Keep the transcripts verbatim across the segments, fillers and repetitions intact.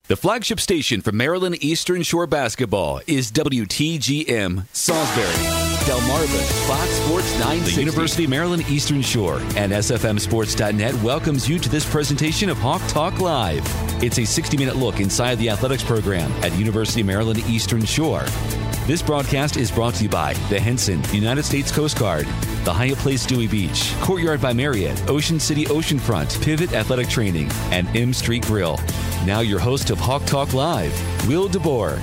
The flagship station for Maryland Eastern Shore basketball is W T G M Salisbury, Delmarva, Fox Sports nine sixty. The University of Maryland Eastern Shore and S F M Sports dot net welcomes you to this presentation of Hawk Talk Live. It's a sixty-minute look inside the athletics program at University of Maryland Eastern Shore. This broadcast is brought to you by the Henson, United States Coast Guard, the Hyatt Place Dewey Beach, Courtyard by Marriott, Ocean City Oceanfront, Pivot Athletic Training, and M Street Grill. Now your host of Hawk Talk Live, Will DeBoer.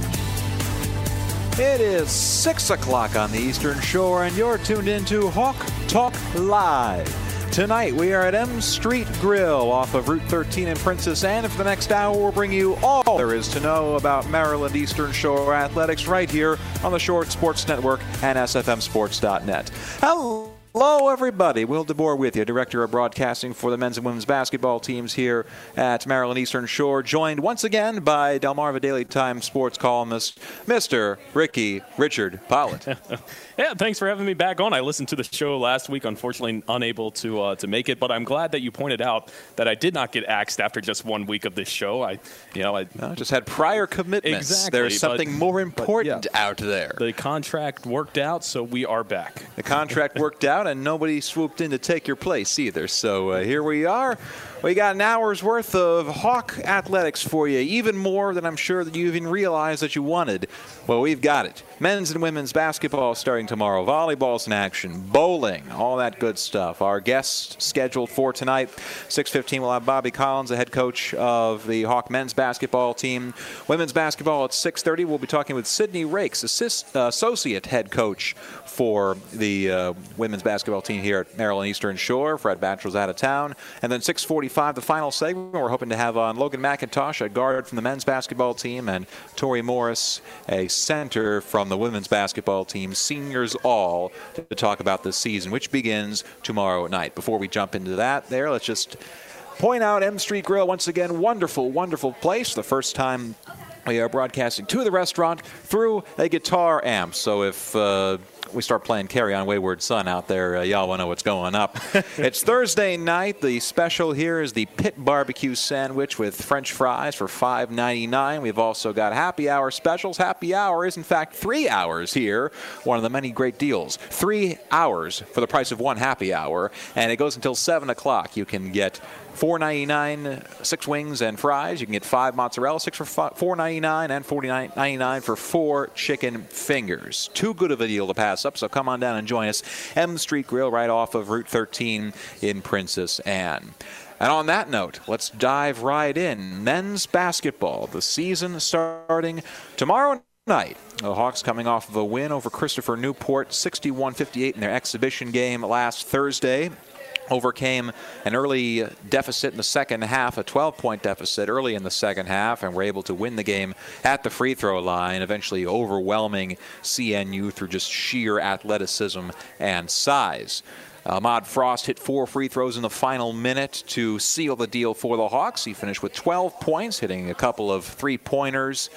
It is six o'clock on the Eastern Shore, and you're tuned into Hawk Talk Live. Tonight, we are at M Street Grill off of Route thirteen in Princess Anne. And for the next hour, we'll bring you all there is to know about Maryland Eastern Shore athletics right here on the Shore Sports Network and S F M Sports dot net. Hello. Hello, everybody. Will DeBoer with you, Director of Broadcasting for the men's and women's basketball teams here at Maryland Eastern Shore, joined once again by Delmarva Daily Times sports columnist, Mister Ricky Richard Pollitt. Yeah, thanks for having me back on. I listened to the show last week, unfortunately unable to uh, to make it, but I'm glad that you pointed out that I did not get axed after just one week of this show. I, you know, I no, just had prior commitments. Exactly. There's something but, more important but yeah, out there. The contract worked out, so we are back. The contract worked out, and nobody swooped in to take your place either. So uh, here we are. We got an hour's worth of Hawk athletics for you, even more than I'm sure that you even realized that you wanted. Well, we've got it. Men's and women's basketball starting tomorrow. Volleyball's in action. Bowling. All that good stuff. Our guests scheduled for tonight. six fifteen, we'll have Bobby Collins, the head coach of the Hawk men's basketball team. Women's basketball at six thirty. We'll be talking with Sydney Rakes, assist, uh, associate head coach for the uh, women's basketball team here at Maryland Eastern Shore. Fred Batchelor's out of town. And then six forty-five, the final segment, we're hoping to have on Logan McIntosh, a guard from the men's basketball team, and Tori Morris, a center from the women's basketball team, seniors all, to talk about the season, which begins tomorrow night. Before we jump into that there, let's just point out M Street Grill once again. Wonderful, wonderful place. The first time we are broadcasting to the restaurant through a guitar amp. So if uh, we start playing Carry On Wayward Son out there, uh, y'all will know what's going up. It's Thursday night. The special here is the Pit Barbecue Sandwich with French fries for five ninety-nine. We've also got happy hour specials. Happy hour is, in fact, three hours here. One of the many great deals. Three hours for the price of one happy hour, and it goes until seven o'clock. You can get four ninety-nine, six wings and fries. You can get five mozzarella sticks for four ninety-nine and forty-nine ninety-nine for four chicken fingers. Too good of a deal to pass up, so come on down and join us. M Street Grill right off of Route thirteen in Princess Anne. And on that note, let's dive right in. Men's basketball, the season starting tomorrow night. The Hawks coming off of a win over Christopher Newport, sixty-one fifty-eight in their exhibition game last Thursday. Overcame an early deficit in the second half, a twelve-point deficit early in the second half, and were able to win the game at the free throw line, eventually overwhelming C N U through just sheer athleticism and size. Ahmad Frost hit four free throws in the final minute to seal the deal for the Hawks. He finished with twelve points, hitting a couple of three-pointers,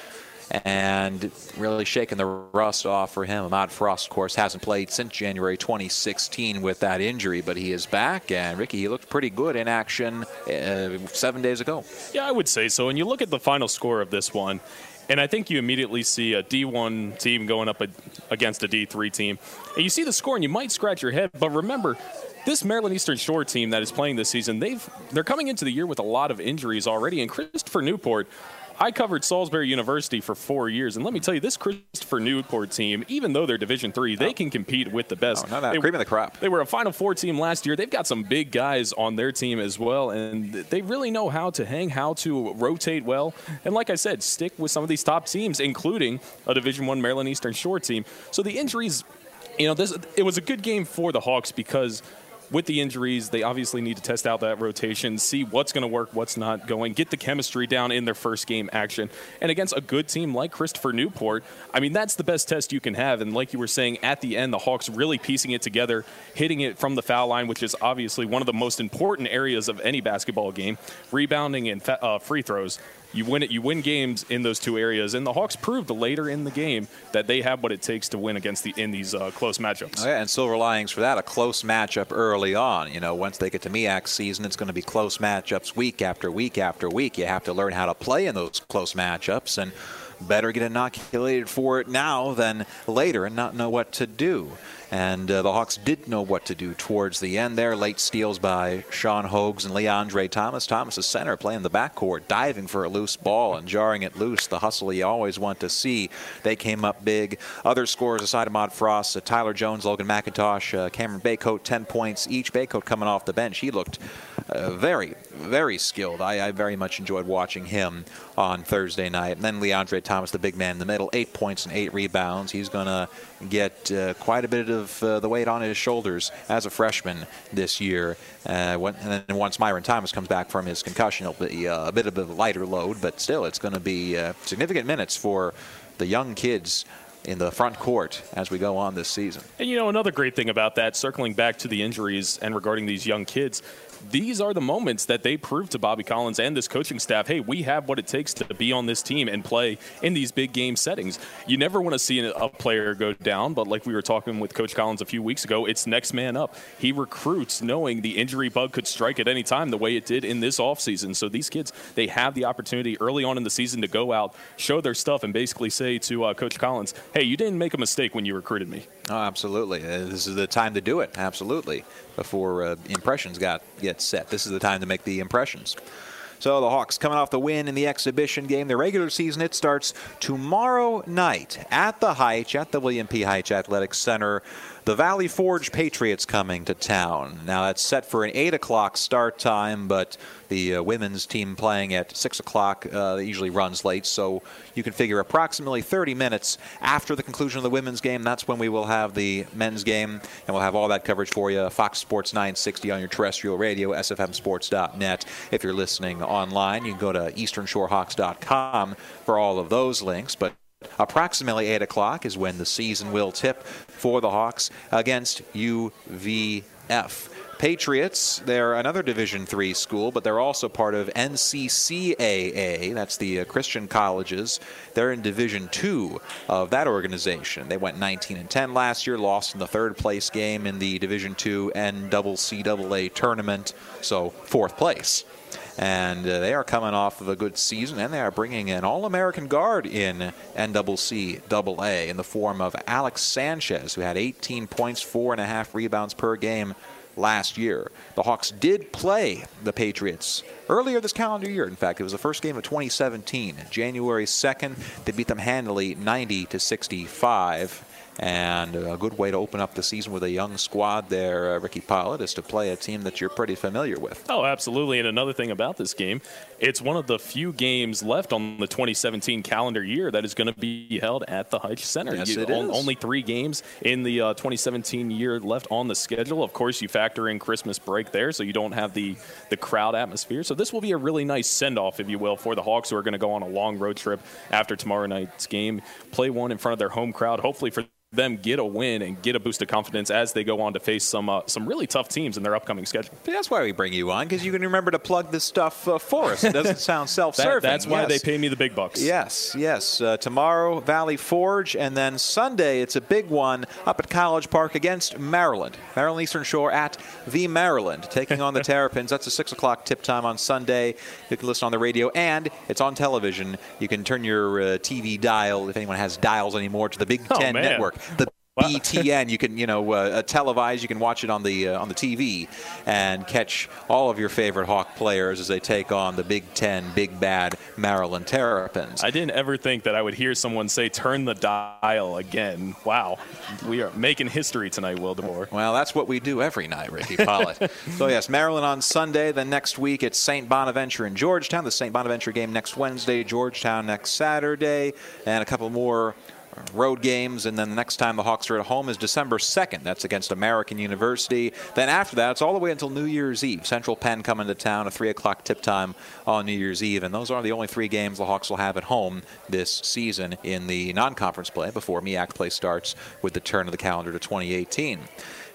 and really shaking the rust off for him. Ahmad Frost, of course, hasn't played since January twenty sixteen with that injury, but he is back. And, Ricky, he looked pretty good in action uh, seven days ago. Yeah, I would say so. And you look at the final score of this one, and I think you immediately see a D one team going up a, against a D three team. And you see the score, and you might scratch your head. But remember, this Maryland Eastern Shore team that is playing this season, they've, they're coming into the year with a lot of injuries already. And Christopher Newport, I covered Salisbury University for four years, and let me tell you, this Christopher Newport team, even though they're Division three, they can compete with the best. Oh, no, no, they, cream of the crop. They were a Final Four team last year. They've got some big guys on their team as well, and they really know how to hang, how to rotate well, and like I said, stick with some of these top teams, including a Division one Maryland Eastern Shore team. So the injuries, you know, this it was a good game for the Hawks because with the injuries, they obviously need to test out that rotation, see what's going to work, what's not going, get the chemistry down in their first game action. And against a good team like Christopher Newport, I mean, that's the best test you can have. And like you were saying, at the end, the Hawks really piecing it together, hitting it from the foul line, which is obviously one of the most important areas of any basketball game, rebounding and uh, free throws. You win it. You win games in those two areas, and the Hawks proved later in the game that they have what it takes to win against the in these uh, close matchups. Oh, yeah, and silver linings for that, a close matchup early on. You know, once they get to M E A C season, it's going to be close matchups week after week after week. You have to learn how to play in those close matchups, and better get inoculated for it now than later and not know what to do. And uh, the Hawks did know what to do towards the end there. Late steals by Sean Hogues and Leandre Thomas. Thomas, a center, playing the backcourt, diving for a loose ball and jarring it loose. The hustle you always want to see. They came up big. Other scorers aside Ahmad Frost, uh, Tyler Jones, Logan McIntosh, uh, Cameron Baycoat, ten points each. Baycoat coming off the bench. He looked uh, very, very skilled. I, I very much enjoyed watching him on Thursday night. And then Leandre Thomas, the big man in the middle, eight points and eight rebounds. He's going to get uh, quite a bit of Of, uh, the weight on his shoulders as a freshman this year. Uh, when, and then once Myron Thomas comes back from his concussion, it'll be uh, a bit of a lighter load, but still it's going to be uh, significant minutes for the young kids in the front court as we go on this season. And, you know, another great thing about that, circling back to the injuries and regarding these young kids, these are the moments that they prove to Bobby Collins and this coaching staff, hey, we have what it takes to be on this team and play in these big game settings. You never want to see a player go down, but like we were talking with Coach Collins a few weeks ago, it's next man up. He recruits knowing the injury bug could strike at any time the way it did in this offseason. So these kids, they have the opportunity early on in the season to go out, show their stuff, and basically say to uh, Coach Collins, hey, you didn't make a mistake when you recruited me. Oh, absolutely. Uh, this is the time to do it, absolutely, before uh, impressions got get set. This is the time to make the impressions. So the Hawks coming off the win in the exhibition game. The regular season, it starts tomorrow night at the Heitch, at the William P. Heitch Athletic Center. The Valley Forge Patriots coming to town. Now, that's set for an eight o'clock start time, but the uh, women's team playing at six o'clock uh, usually runs late, so you can figure approximately thirty minutes after the conclusion of the women's game. That's when we will have the men's game, and we'll have all that coverage for you. Fox Sports nine sixty on your terrestrial radio, S F M sports dot net. If you're listening online, you can go to eastern shore hawks dot com for all of those links, but approximately eight o'clock is when the season will tip for the Hawks against U V F. Patriots, they're another Division three school, but they're also part of N C C A A. That's the uh, Christian colleges. They're in Division two of that organization. They went nineteen and ten last year, lost in the third place game in the Division two N C C A A tournament, so fourth place. And uh, they are coming off of a good season, and they are bringing an All-American guard in N C C A A in the form of Alex Sanchez, who had eighteen points, four and a half rebounds per game last year. The Hawks did play the Patriots earlier this calendar year. In fact, it was the first game of twenty seventeen. January second, they beat them handily ninety to sixty-five. And a good way to open up the season with a young squad there, uh, Ricky Pollard, is to play a team that you're pretty familiar with. Oh, absolutely. And another thing about this game, it's one of the few games left on the twenty seventeen calendar year that is going to be held at the Heitch Center. Yes, you, it on, is. Only three games in the uh, twenty seventeen year left on the schedule. Of course, you factor in Christmas break there, so you don't have the, the crowd atmosphere. So this will be a really nice send-off, if you will, for the Hawks, who are going to go on a long road trip after tomorrow night's game, play one in front of their home crowd, hopefully for them get a win and get a boost of confidence as they go on to face some uh, some really tough teams in their upcoming schedule. That's why we bring you on, because you can remember to plug this stuff uh, for us. It doesn't sound self-serving. that, that's why yes. they pay me the big bucks. Yes, yes. Uh, tomorrow, Valley Forge, and then Sunday, it's a big one up at College Park against Maryland. Maryland Eastern Shore at the Maryland, taking on the Terrapins. That's a six o'clock tip time on Sunday. You can listen on the radio, and it's on television. You can turn your uh, T V dial, if anyone has dials anymore, to the Big Ten oh, Network. The B T N, you can, you know, uh, televise. You can watch it on the uh, on the T V and catch all of your favorite Hawk players as they take on the Big Ten, big bad Maryland Terrapins. I didn't ever think that I would hear someone say, "Turn the dial again." Wow, we are making history tonight, Will DeVore. Well, that's what we do every night, Ricky Pollard. So yes, Maryland on Sunday. Then next week it's Saint Bonaventure and Georgetown. The Saint Bonaventure game next Wednesday, Georgetown next Saturday, and a couple more road games, and then the next time the Hawks are at home is December second. That's against American University. Then after that, it's all the way until New Year's Eve. Central Penn coming to town, a three o'clock tip time on New Year's Eve, and those are the only three games the Hawks will have at home this season in the non-conference play before M E A C play starts with the turn of the calendar to twenty eighteen.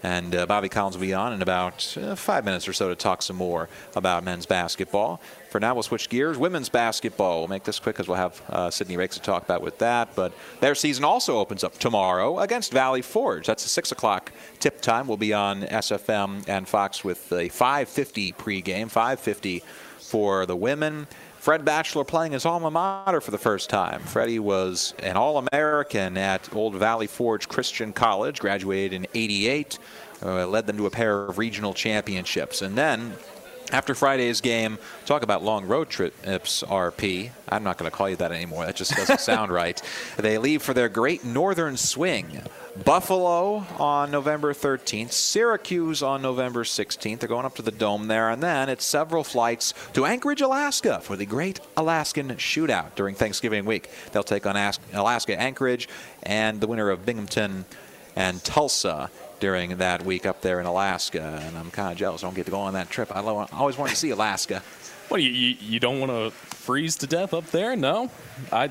And uh, Bobby Collins will be on in about uh, five minutes or so to talk some more about men's basketball. For now, we'll switch gears. Women's basketball. We'll make this quick because we'll have uh, Sydney Rakes to talk about with that. But their season also opens up tomorrow against Valley Forge. That's a six o'clock tip time. We'll be on S F M and Fox with a five fifty pregame, five fifty for the women. Fred Batchelor playing his alma mater for the first time. Freddie was an All-American at Old Valley Forge Christian College, graduated in eighty-eight, uh, led them to a pair of regional championships. And then, after Friday's game, talk about long road trips, R P. I'm not going to call you that anymore. That just doesn't sound right. They leave for their Great Northern Swing. Buffalo on November thirteenth, Syracuse on November sixteenth. They're going up to the Dome there, and then it's several flights to Anchorage, Alaska for the Great Alaskan Shootout during Thanksgiving week. They'll take on Alaska Anchorage and the winner of Binghamton and Tulsa during that week up there in Alaska. And I'm kind of jealous I don't get to go on that trip. I always wanted to see Alaska. What, you, you, you don't want to freeze to death up there? No? I...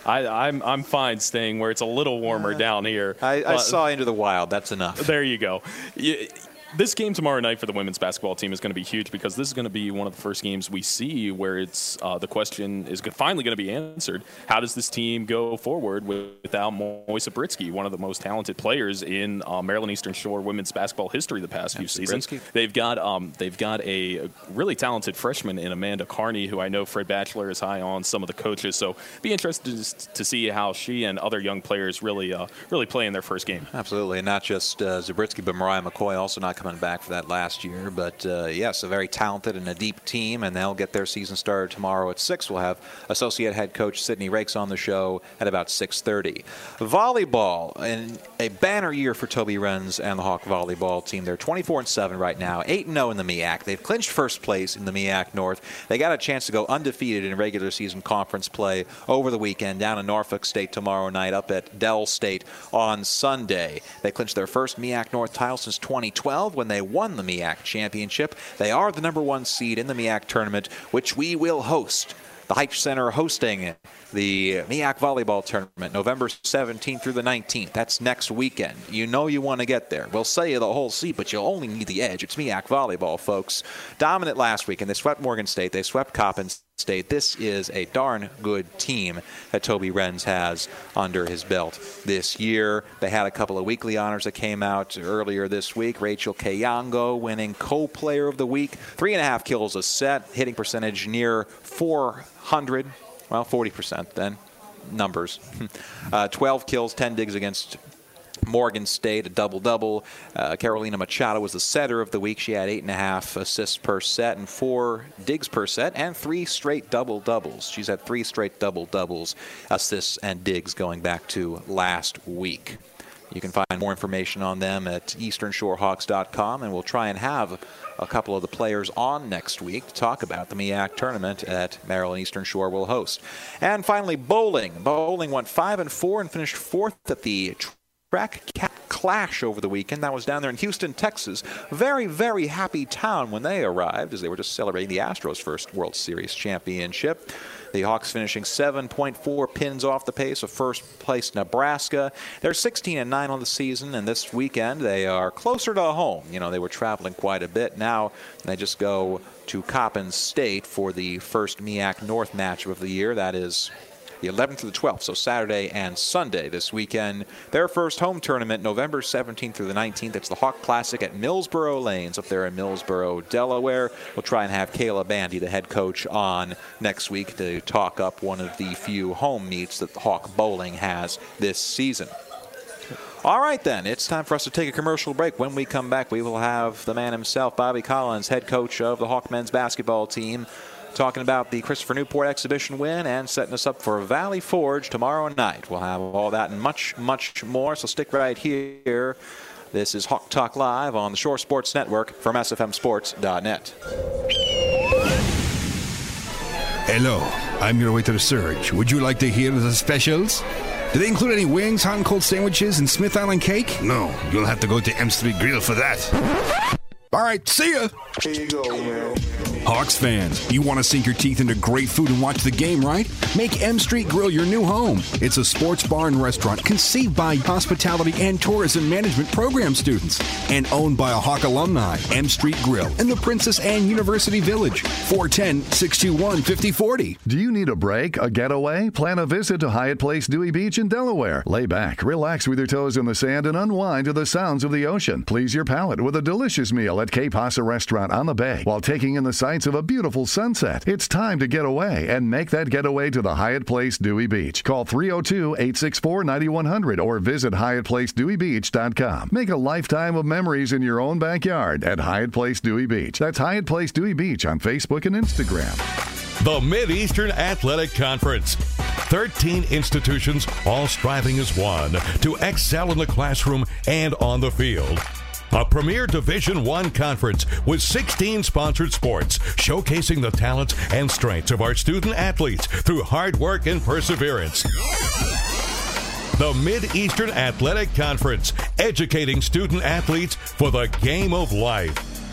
I, I'm I'm fine staying where it's a little warmer uh, down here. I, I uh, saw Into the Wild. That's enough. There you go. You, this game tomorrow night for the women's basketball team is going to be huge because this is going to be one of the first games we see where it's uh, the question is finally going to be answered. How does this team go forward without Moisa Britsky, one of the most talented players in uh, Maryland Eastern Shore women's basketball history the past few seasons? Britsky. They've got um, they've got a really talented freshman in Amanda Carney, who I know Fred Batchelor is high on, some of the coaches. So be interested to see how she and other young players really uh, really play in their first game. Absolutely, and not just uh, Zabritsky, but Mariah McCoy also not coming back for that last year. But, uh, yes, a very talented and a deep team, and they'll get their season started tomorrow at six. We'll have Associate Head Coach Sydney Rakes on the show at about six thirty. Volleyball, and a banner year for Toby Renz and the Hawk volleyball team. They're twenty-four and seven right now, eight and oh in the M E A C. They've clinched first place in the M E A C North. They got a chance to go undefeated in regular season conference play over the weekend down in Norfolk State tomorrow night, up at Dell State on Sunday. They clinched their first M E A C North title since twenty twelve when they won the M E A C championship. They are the number one seed in the M E A C tournament, which we will host. The Hype Center hosting the M E A C volleyball tournament November seventeenth through the nineteenth. That's next weekend. You know you want to get there. We'll sell you the whole seat, but you'll only need the edge. It's M E A C volleyball, folks. Dominant last weekend. They swept Morgan State. They swept Coppin State. This is a darn good team that Toby Renz has under his belt this year. They had a couple of weekly honors that came out earlier this week. Rachel Kayango winning co-player of the week. Three and a half kills a set. Hitting percentage near four hundred. Well, forty percent then. Numbers. uh, twelve kills, ten digs against Morgan State, a double-double. Uh, Carolina Machado was the setter of the week. She had eight and a half assists per set and four digs per set and three straight double-doubles. She's had three straight double-doubles, assists and digs going back to last week. You can find more information on them at eastern shore hawks dot com, and we'll try and have a couple of the players on next week to talk about the M E A C tournament at Maryland Eastern Shore will host. And finally, bowling. Bowling went five and four and finished fourth at the Track Cat Clash over the weekend. That was down there in Houston, Texas. Very, very happy town when they arrived, as they were just celebrating the Astros' first World Series championship. The Hawks finishing seven point four pins off the pace of first place Nebraska. They're sixteen and nine on the season, and this weekend they are closer to home. You know, they were traveling quite a bit. Now they just go to Coppin State for the first M E A C North matchup of the year. That is the eleventh to the twelfth, so Saturday and Sunday this weekend. Their first home tournament, November seventeenth through the nineteenth. It's the Hawk Classic at Millsboro Lanes up there in Millsboro, Delaware. We'll try and have Kayla Bandy, the head coach, on next week to talk up one of the few home meets that the Hawk Bowling has this season. All right, then. It's time for us to take a commercial break. When we come back, we will have the man himself, Bobby Collins, head coach of the Hawk men's basketball team, talking about the Christopher Newport exhibition win and setting us up for Valley Forge tomorrow night. We'll have all that and much, much more, so stick right here. This is Hawk Talk Live on the Shore Sports Network from S F M sports dot net. Hello, I'm your waiter, Serge. Would you like to hear the specials? Do they include any wings, hot and cold sandwiches, and Smith Island cake? No, you'll have to go to M Street Grill for that. All right, see ya. Here you go, man. Hawks fans, you want to sink your teeth into great food and watch the game, right? Make M Street Grill your new home. It's a sports bar and restaurant conceived by hospitality and tourism management program students and owned by a Hawk alumni. M Street Grill in the Princess Anne University Village, four one zero, six two one, five zero four zero. Do you need a break, a getaway? Plan a visit to Hyatt Place Dewey Beach in Delaware. Lay back, relax with your toes in the sand, and unwind to the sounds of the ocean. Please your palate with a delicious meal at Cape Hassa Restaurant on the Bay while taking in the sights of a beautiful sunset. It's time to get away and make that getaway to the Hyatt Place Dewey Beach. Call three oh two, eight six four, nine one zero zero or visit hyatt place dewey beach dot com. Make a lifetime of memories in your own backyard at Hyatt Place Dewey Beach. That's Hyatt Place Dewey Beach on Facebook and Instagram. The Mid-Eastern Athletic Conference. thirteen institutions, all striving as one to excel in the classroom and on the field. A premier Division One conference with sixteen sponsored sports, showcasing the talents and strengths of our student athletes through hard work and perseverance. The Mid-Eastern Athletic Conference, educating student athletes for the game of life.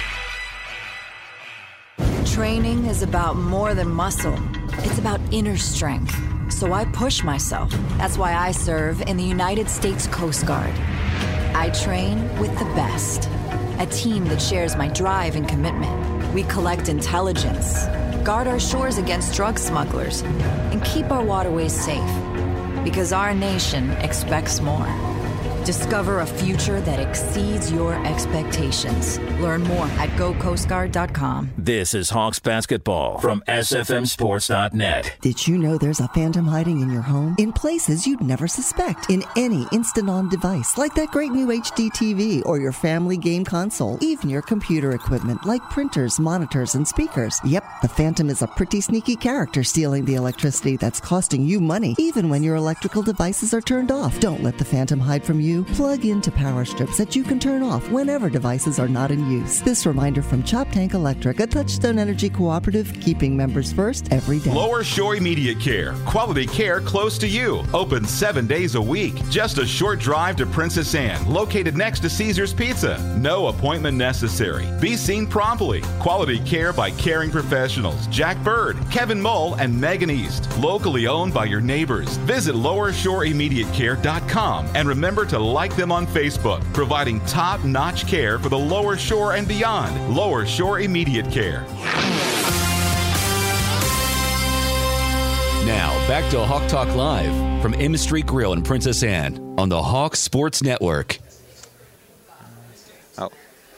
Training is about more than muscle. It's about inner strength. So I push myself. That's why I serve in the United States Coast Guard. I train with the best. A team that shares my drive and commitment. We collect intelligence, guard our shores against drug smugglers, and keep our waterways safe. Because our nation expects more. Discover a future that exceeds your expectations. Learn more at go coast guard dot com. This is Hawks basketball from S F M sports dot net. Did you know there's a phantom hiding in your home? In places you'd never suspect. In any instant-on device, like that great new H D T V or your family game console. Even your computer equipment, like printers, monitors, and speakers. Yep, the phantom is a pretty sneaky character stealing the electricity that's costing you money, even when your electrical devices are turned off. Don't let the phantom hide from you. Plug into power strips that you can turn off whenever devices are not in use. This reminder from Chop Tank Electric, a Touchstone Energy cooperative, keeping members first every day. Lower Shore Immediate Care. Quality care close to you. Open seven days a week. Just a short drive to Princess Anne, located next to Caesar's Pizza. No appointment necessary. Be seen promptly. Quality care by caring professionals Jack Bird, Kevin Mull, and Megan East. Locally owned by your neighbors. Visit lower shore immediate care dot com and remember to like them on Facebook, providing top-notch care for the Lower Shore and beyond. Lower Shore Immediate Care. Now, back to Hawk Talk Live from M Street Grill in Princess Anne on the Hawk Sports Network. Oh.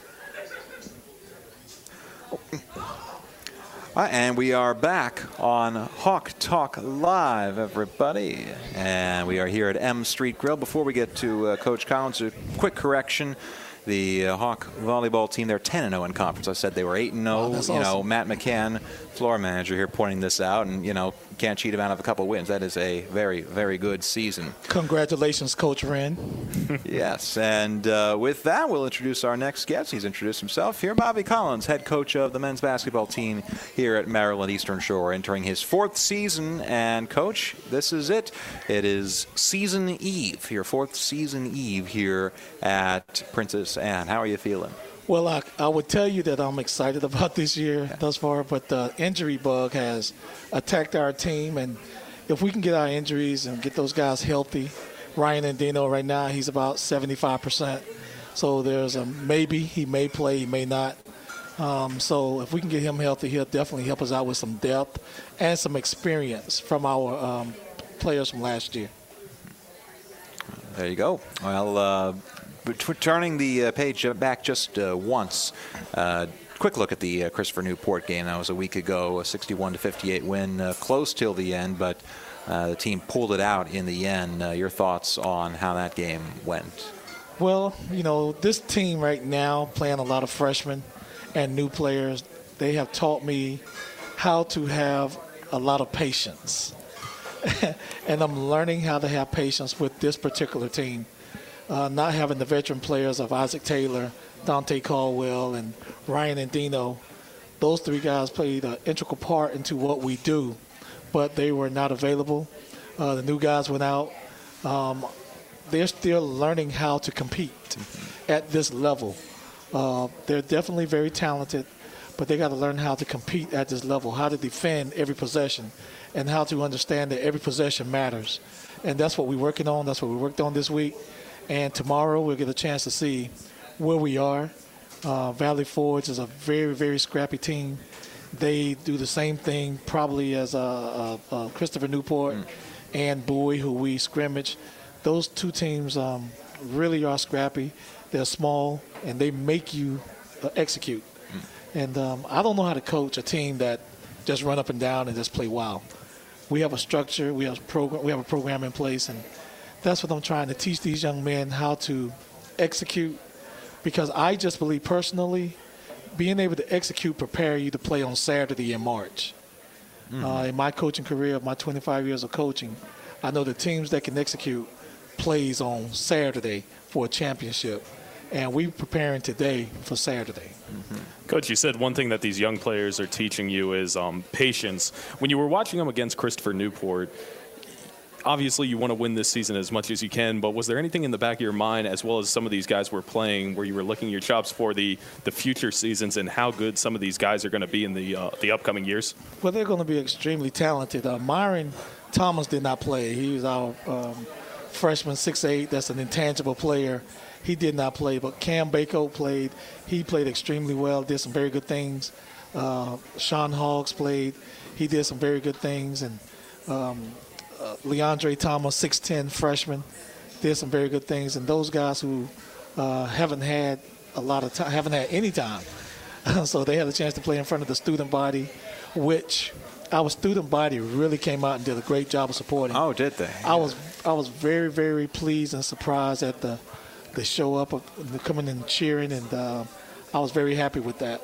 Uh, and we are back on Hawk Talk Live, everybody. And we are here at M Street Grill. Before we get to uh, Coach Collins, a quick correction. The uh, Hawk volleyball team, they're ten and oh in conference. I said they were eight and oh. Oh, that's you awesome. know, Matt McCann, floor manager here, pointing this out. And, you know, can't cheat him out of a couple wins. That is a very, very good season. Congratulations, Coach Wren. Yes, and uh, with that, we'll introduce our next guest. He's introduced himself here. Bobby Collins, head coach of the men's basketball team here at Maryland Eastern Shore, entering his fourth season. And, Coach, this is it. It is season eve, your fourth season eve here at Princess Anne. How are you feeling? Well, I, I would tell you that I'm excited about this year thus far, but the injury bug has attacked our team, and if we can get our injuries and get those guys healthy, Ryan Indino right now, he's about seventy-five percent. So there's a maybe. He may play, he may not. Um, so if we can get him healthy, he'll definitely help us out with some depth and some experience from our um, players from last year. There you go. Well, uh, turning the uh, page back just uh, once, uh, quick look at the uh, Christopher Newport game. That was a week ago, a sixty-one to fifty-eight win, uh, close till the end, but uh, the team pulled it out in the end. Uh, your thoughts on how that game went? Well, you know, this team right now, playing a lot of freshmen and new players, they have taught me how to have a lot of patience. And I'm learning how to have patience with this particular team. Uh, not having the veteran players of Isaac Taylor, Dante Caldwell, and Ryan Indino, those three guys played an integral part into what we do, but they were not available. Uh, the new guys went out. Um, they're still learning how to compete at this level. Uh, they're definitely very talented, but they got to learn how to compete at this level, how to defend every possession, and how to understand that every possession matters. And that's what we're working on. That's what we worked on this week. And tomorrow we'll get a chance to see where we are. Uh, Valley Forge is a very, very scrappy team. They do the same thing probably as uh, uh, uh, Christopher Newport mm. and Bowie, who we scrimmage. Those two teams um, really are scrappy. They're small, and they make you uh, execute. Mm. And um, I don't know how to coach a team that just run up and down and just play wild. We have a structure. We have a program. We have a program in place, and that's what I'm trying to teach these young men, how to execute. Because I just believe personally, being able to execute prepare you to play on Saturday in March. Mm-hmm. Uh, in my coaching career, of my twenty-five years of coaching, I know the teams that can execute plays on Saturday for a championship. And we're preparing today for Saturday. Mm-hmm. Coach, you said one thing that these young players are teaching you is um, patience. When you were watching them against Christopher Newport, obviously you want to win this season as much as you can, but was there anything in the back of your mind, as well as some of these guys were playing, where you were licking your chops for the, the future seasons and how good some of these guys are going to be in the uh, the upcoming years? Well, they're going to be extremely talented. Uh, Myron Thomas did not play. He was our um, freshman, six eight. That's an intangible player. He did not play, but Cam Bako played. He played extremely well, did some very good things. Uh, Sean Hoggs played. He did some very good things. And um, uh, Leandre Thomas, six ten freshman, did some very good things. And those guys who uh, haven't had a lot of time, haven't had any time. So they had a chance to play in front of the student body, which our student body really came out and did a great job of supporting. Oh, did they? I was I was very, very pleased and surprised at the the show up, of coming and cheering, and uh, I was very happy with that.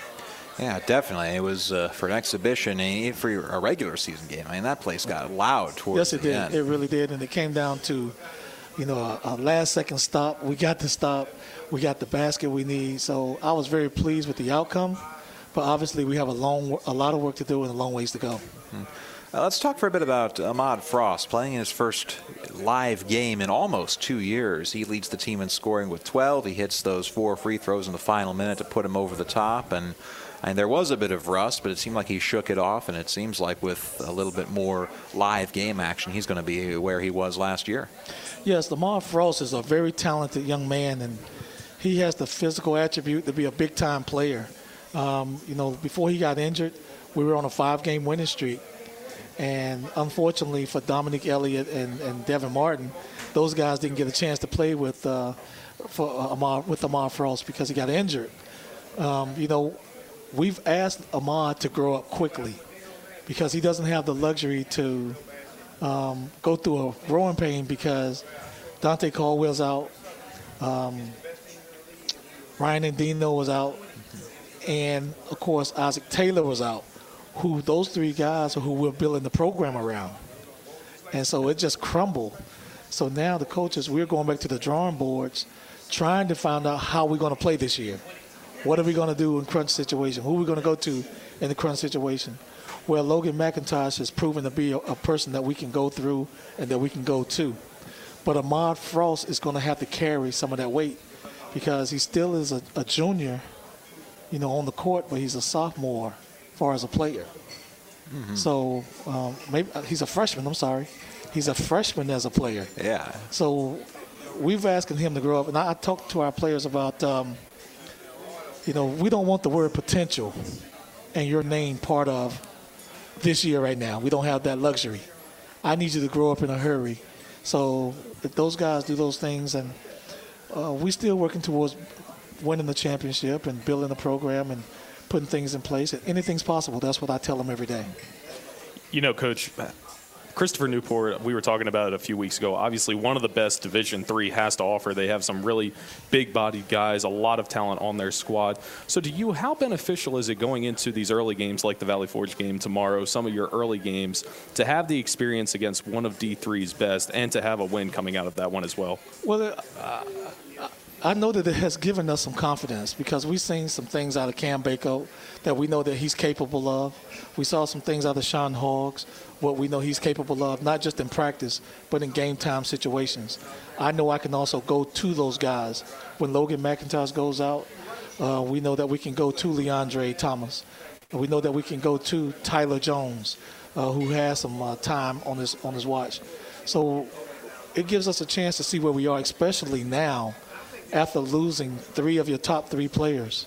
Yeah, definitely. It was uh, for an exhibition and for a regular season game. I mean, that place got loud towards yes, it the did. end. It really did, and it came down to, you know, a, a last-second stop. We got the stop. We got the basket we need. So I was very pleased with the outcome, but obviously we have a long, a lot of work to do and a long ways to go. Hmm. Uh, let's talk for a bit about Ahmad Frost, playing his first live game in almost two years. He leads the team in scoring with twelve. He hits those four free throws in the final minute to put him over the top. And, and there was a bit of rust, but it seemed like he shook it off. And it seems like with a little bit more live game action, he's going to be where he was last year. Yes, Ahmad Frost is a very talented young man, and he has the physical attribute to be a big-time player. Um, you know, before he got injured, we were on a five-game winning streak. And unfortunately for Dominique Elliott and, and Devin Martin, those guys didn't get a chance to play with uh, for uh, Ahmad, with Ahmad Frost because he got injured. Um, you know, we've asked Ahmad to grow up quickly because he doesn't have the luxury to um, go through a growing pain because Dante Caldwell's out, um, Ryan Andino was out, and, of course, Isaac Taylor was out. Who those three guys are who we're building the program around. And so it just crumbled. So now the coaches, we're going back to the drawing boards, trying to find out how we're going to play this year. What are we going to do in crunch situation? Who are we going to go to in the crunch situation? Well, Logan McIntosh has proven to be a, a person that we can go through and that we can go to. But Ahmad Frost is going to have to carry some of that weight because he still is a, a junior, you know, on the court, but he's a sophomore as far as a player. Mm-hmm. So um, maybe uh, he's a freshman. I'm sorry, he's a freshman as a player. Yeah. So we've asked him to grow up, and I, I talked to our players about, um, you know, we don't want the word potential and your name part of this year right now. We don't have that luxury. I need you to grow up in a hurry. So if those guys do those things, and uh, we're still working towards winning the championship and building the program and putting things in place. Anything's possible. That's what I tell them every day. You know, Coach, Christopher Newport, we were talking about it a few weeks ago. Obviously, one of the best Division three has to offer. They have some really big-bodied guys, a lot of talent on their squad. So to you, how beneficial is it going into these early games like the Valley Forge game tomorrow, some of your early games, to have the experience against one of D three's best and to have a win coming out of that one as well? Well, uh, I know that it has given us some confidence because we've seen some things out of Cam Bako that we know that he's capable of. We saw some things out of Sean Hoggs, what we know he's capable of, not just in practice, but in game time situations. I know I can also go to those guys. When Logan McIntosh goes out, Uh, we know that we can go to Leandre Thomas. We know that we can go to Tyler Jones, uh, who has some uh, time on his on his watch. So it gives us a chance to see where we are, especially now after losing three of your top three players.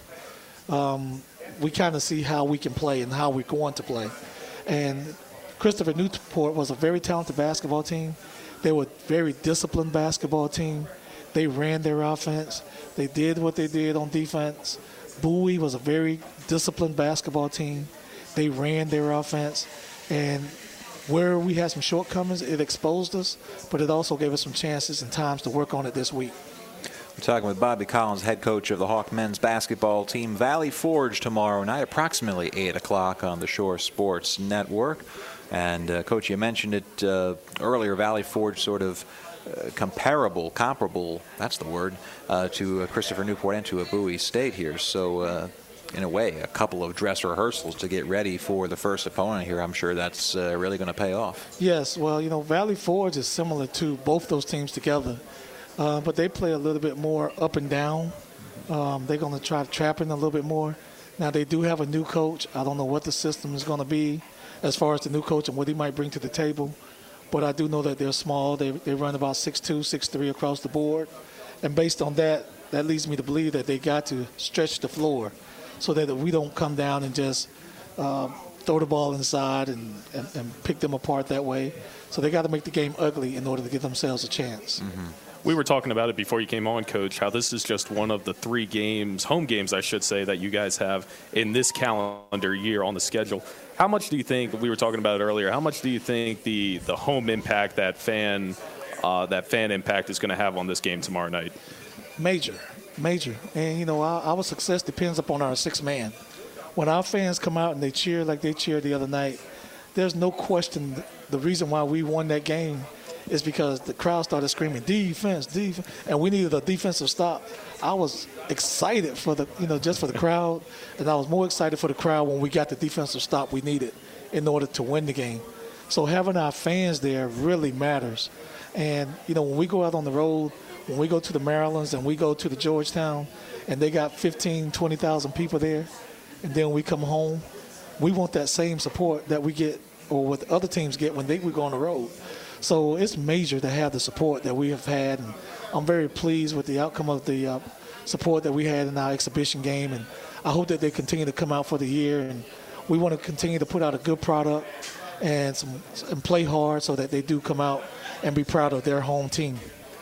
Um, we kind of see how we can play and how we're going to play. And Christopher Newport was a very talented basketball team. They were a very disciplined basketball team. They ran their offense. They did what they did on defense. Bowie was a very disciplined basketball team. They ran their offense. And where we had some shortcomings, it exposed us, but it also gave us some chances and times to work on it this week. We're talking with Bobby Collins, head coach of the Hawk men's basketball team. Valley Forge tomorrow night, approximately eight o'clock on the Shore Sports Network. And, uh, Coach, you mentioned it uh, earlier, Valley Forge sort of uh, comparable, comparable, that's the word, uh, to uh, Christopher Newport and to a Bowie State here. So, uh, in a way, a couple of dress rehearsals to get ready for the first opponent here. I'm sure that's uh, really going to pay off. Yes, well, you know, Valley Forge is similar to both those teams together. Uh, but they play a little bit more up and down. Um, they're going to try to trap in a little bit more. Now, they do have a new coach. I don't know what the system is going to be as far as the new coach and what he might bring to the table. But I do know that they're small. They they run about six two, six three across the board. And based on that, that leads me to believe that they got to stretch the floor so that we don't come down and just uh, throw the ball inside and, and, and pick them apart that way. So they got to make the game ugly in order to give themselves a chance. Mm-hmm. We were talking about it before you came on, Coach, how this is just one of the three games, home games, I should say, that you guys have in this calendar year on the schedule. How much do you think, we were talking about it earlier, how much do you think the, the home impact, that fan, uh, that fan impact is going to have on this game tomorrow night? Major, major. And, you know, our, our success depends upon our sixth man. When our fans come out and they cheer like they cheered the other night, there's no question the reason why we won that game is because the crowd started screaming, defense, defense, and we needed a defensive stop. I was excited for the, you know, just for the crowd, and I was more excited for the crowd when we got the defensive stop we needed in order to win the game. So having our fans there really matters. And, you know, when we go out on the road, when we go to the Marylands and we go to the Georgetown, and they got fifteen, twenty thousand people there, and then we come home, we want that same support that we get or what other teams get when they we go on the road. So it's major to have the support that we have had, and I'm very pleased with the outcome of the uh, support that we had in our exhibition game, and I hope that they continue to come out for the year, and we want to continue to put out a good product and, some, and play hard so that they do come out and be proud of their home team.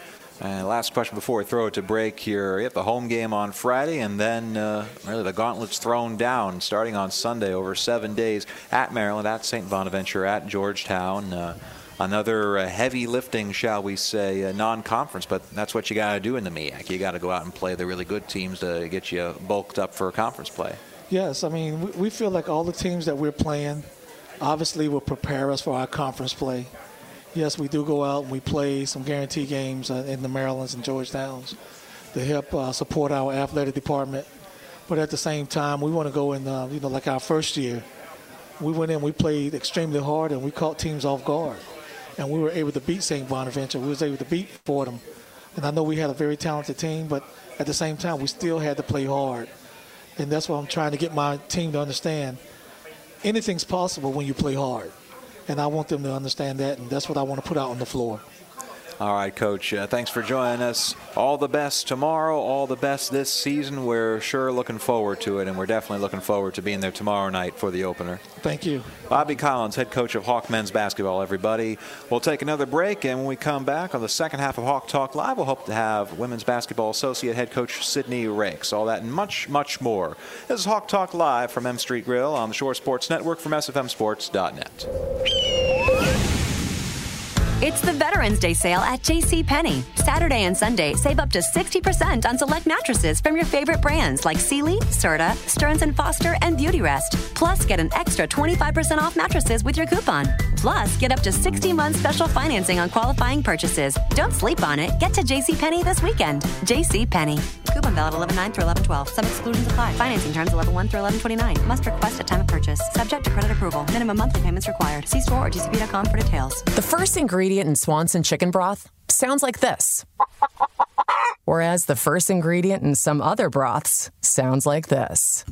And last question before we throw it to break here. You have the home game on Friday, and then uh, really the gauntlet's thrown down starting on Sunday over seven days at Maryland, at Saint Bonaventure, at Georgetown. Uh, Another uh, heavy lifting, shall we say, uh, non-conference, but that's what you got to do in the M E A C. You got to go out and play the really good teams to get you bulked up for conference play. Yes, I mean, we, we feel like all the teams that we're playing obviously will prepare us for our conference play. Yes, we do go out and we play some guarantee games uh, in the Marylands and Georgetowns to help uh, support our athletic department. But at the same time, we want to go in, uh, you know, like our first year, we went in, we played extremely hard, and we caught teams off guard. And we were able to beat Saint Bonaventure. We was able to beat Fordham. And I know we had a very talented team, but at the same time, we still had to play hard. And that's what I'm trying to get my team to understand. Anything's possible when you play hard. And I want them to understand that, and that's what I want to put out on the floor. All right, Coach, uh, thanks for joining us. All the best tomorrow, all the best this season. We're sure looking forward to it, and we're definitely looking forward to being there tomorrow night for the opener. Thank you. Bobby Collins, head coach of Hawk men's basketball, everybody. We'll take another break, and when we come back on the second half of Hawk Talk Live, we'll hope to have women's basketball associate head coach Sydney Rakes. All that and much, much more. This is Hawk Talk Live from M Street Grill on the Shore Sports Network from S F M Sports dot net. It's the Veterans Day sale at JCPenney. Saturday and Sunday, save up to sixty percent on select mattresses from your favorite brands like Sealy, Serta, Stearns and Foster, and Beautyrest. Plus, get an extra twenty-five percent off mattresses with your coupon. Plus, get up to sixty months special financing on qualifying purchases. Don't sleep on it. Get to JCPenney this weekend. JCPenney. Coupon valid eleven nine through eleven twelve. Some exclusions apply. Financing terms eleven one through eleven twenty-nine. Must request at time of purchase. Subject to credit approval. Minimum monthly payments required. See store or G C P dot com for details. The first ingredient in Swanson chicken broth sounds like this. Whereas the first ingredient in some other broths sounds like this.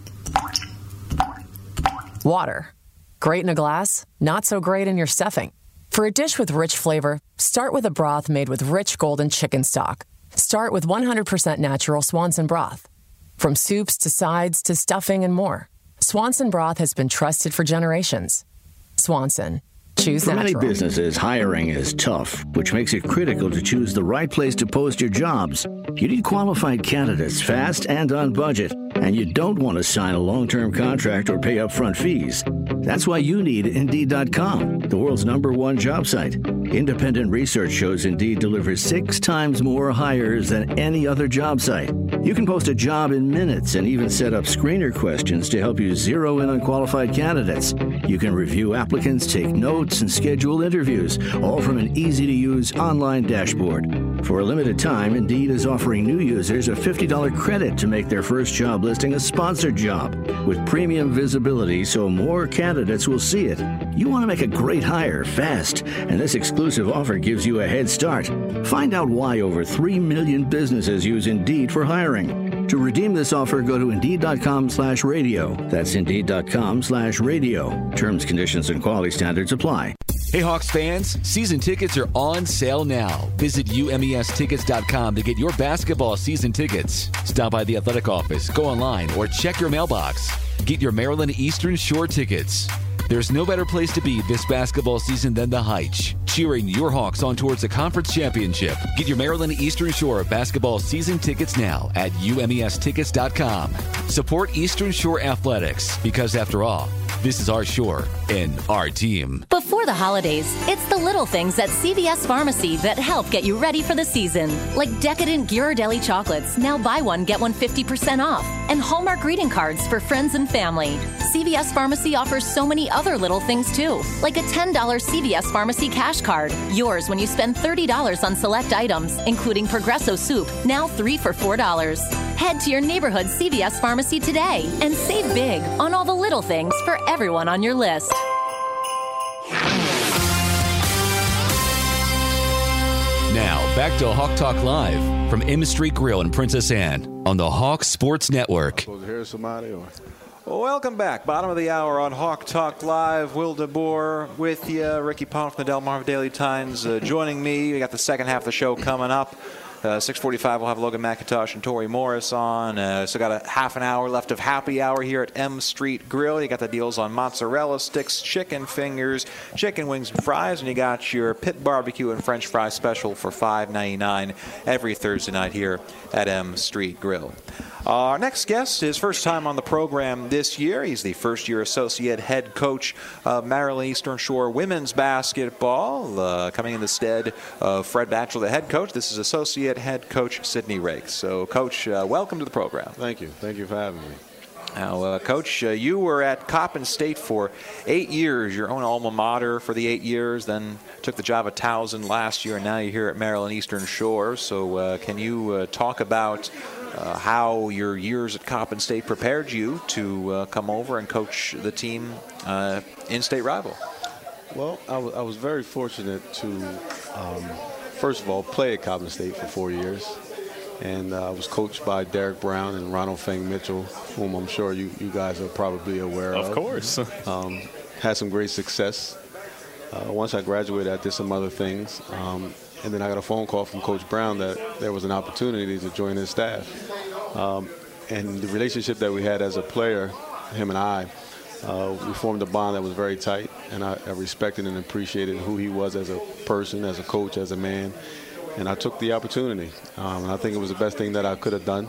Water. Great in a glass, not so great in your stuffing. For a dish with rich flavor, start with a broth made with rich golden chicken stock. Start with one hundred percent natural Swanson broth. From soups to sides to stuffing and more, Swanson broth has been trusted for generations. Swanson. Choose For natural. many businesses, hiring is tough, which makes it critical to choose the right place to post your jobs. You need qualified candidates fast and on budget, and you don't want to sign a long-term contract or pay upfront fees. That's why you need Indeed dot com, the world's number one job site. Independent research shows Indeed delivers six times more hires than any other job site. You can post a job in minutes and even set up screener questions to help you zero in on qualified candidates. You can review applicants, take notes, and schedule interviews, all from an easy-to-use online dashboard. For a limited time, Indeed is offering new users a fifty dollars credit to make their first job listing a sponsored job with premium visibility so more candidates will see it. You want to make a great hire fast, and this exclusive offer gives you a head start. Find out why over three million businesses use Indeed for hiring. To redeem this offer, go to Indeed.com slash radio. That's Indeed.com slash radio. Terms, conditions, and quality standards apply. Hey, Hawks fans, season tickets are on sale now. Visit U M E S tickets dot com to get your basketball season tickets. Stop by the athletic office, go online, or check your mailbox. Get your Maryland Eastern Shore tickets. There's no better place to be this basketball season than the Heights, cheering your Hawks on towards the conference championship. Get your Maryland Eastern Shore basketball season tickets now at U M E S tickets dot com. Support Eastern Shore Athletics because, after all, this is our shore and our team. Before the holidays, it's the little things at C V S Pharmacy that help get you ready for the season. Like decadent Ghirardelli chocolates, now buy one, get one fifty percent off. And Hallmark greeting cards for friends and family. C V S Pharmacy offers so many other little things too. Like a ten dollars C V S Pharmacy cash card. Yours when you spend thirty dollars on select items, including Progresso soup, now three for four dollars. Head to your neighborhood C V S Pharmacy today and save big on all the little things for everyone on your list. Now, back to Hawk Talk Live from M Street Grill in Princess Anne on the Hawk Sports Network. Here's somebody. Or... Welcome back. Bottom of the hour on Hawk Talk Live. Will DeBoer with you. Ricky Palm from the Delmarva Daily Times uh, joining me. We got the second half of the show coming up. Uh, six forty-five, we'll have Logan McIntosh and Tori Morris on. Uh, so got a half an hour left of happy hour here at M Street Grill. You got the deals on mozzarella sticks, chicken fingers, chicken wings and fries, and you got your pit barbecue and French fry special for five ninety-nine every Thursday night here at M Street Grill. Our next guest, his first time on the program this year. He's the first-year associate head coach of Maryland Eastern Shore women's basketball, uh, coming in the stead of Fred Batchelor, the head coach. This is associate head coach Sidney Rakes. So, Coach, uh, welcome to the program. Thank you. Thank you for having me. Now, uh, Coach, uh, you were at Coppin State for eight years, your own alma mater for the eight years, then took the job at Towson last year, and now you're here at Maryland Eastern Shore. So uh, can you uh, talk about uh, how your years at Coppin State prepared you to uh, come over and coach the team uh, in-state rival? Well, I, w- I was very fortunate to, um, first of all, play at Coppin State for four years. And uh, I was coached by Derek Brown and Ronald Fang Mitchell, whom I'm sure you, you guys are probably aware of. Of course. um, had some great success. Uh, once I graduated, I did some other things. Um, and then I got a phone call from Coach Brown that there was an opportunity to join his staff. Um, and the relationship that we had as a player, him and I, uh, we formed a bond that was very tight. And I, I respected and appreciated who he was as a person, as a coach, as a man. And I took the opportunity, um, and I think it was the best thing that I could have done.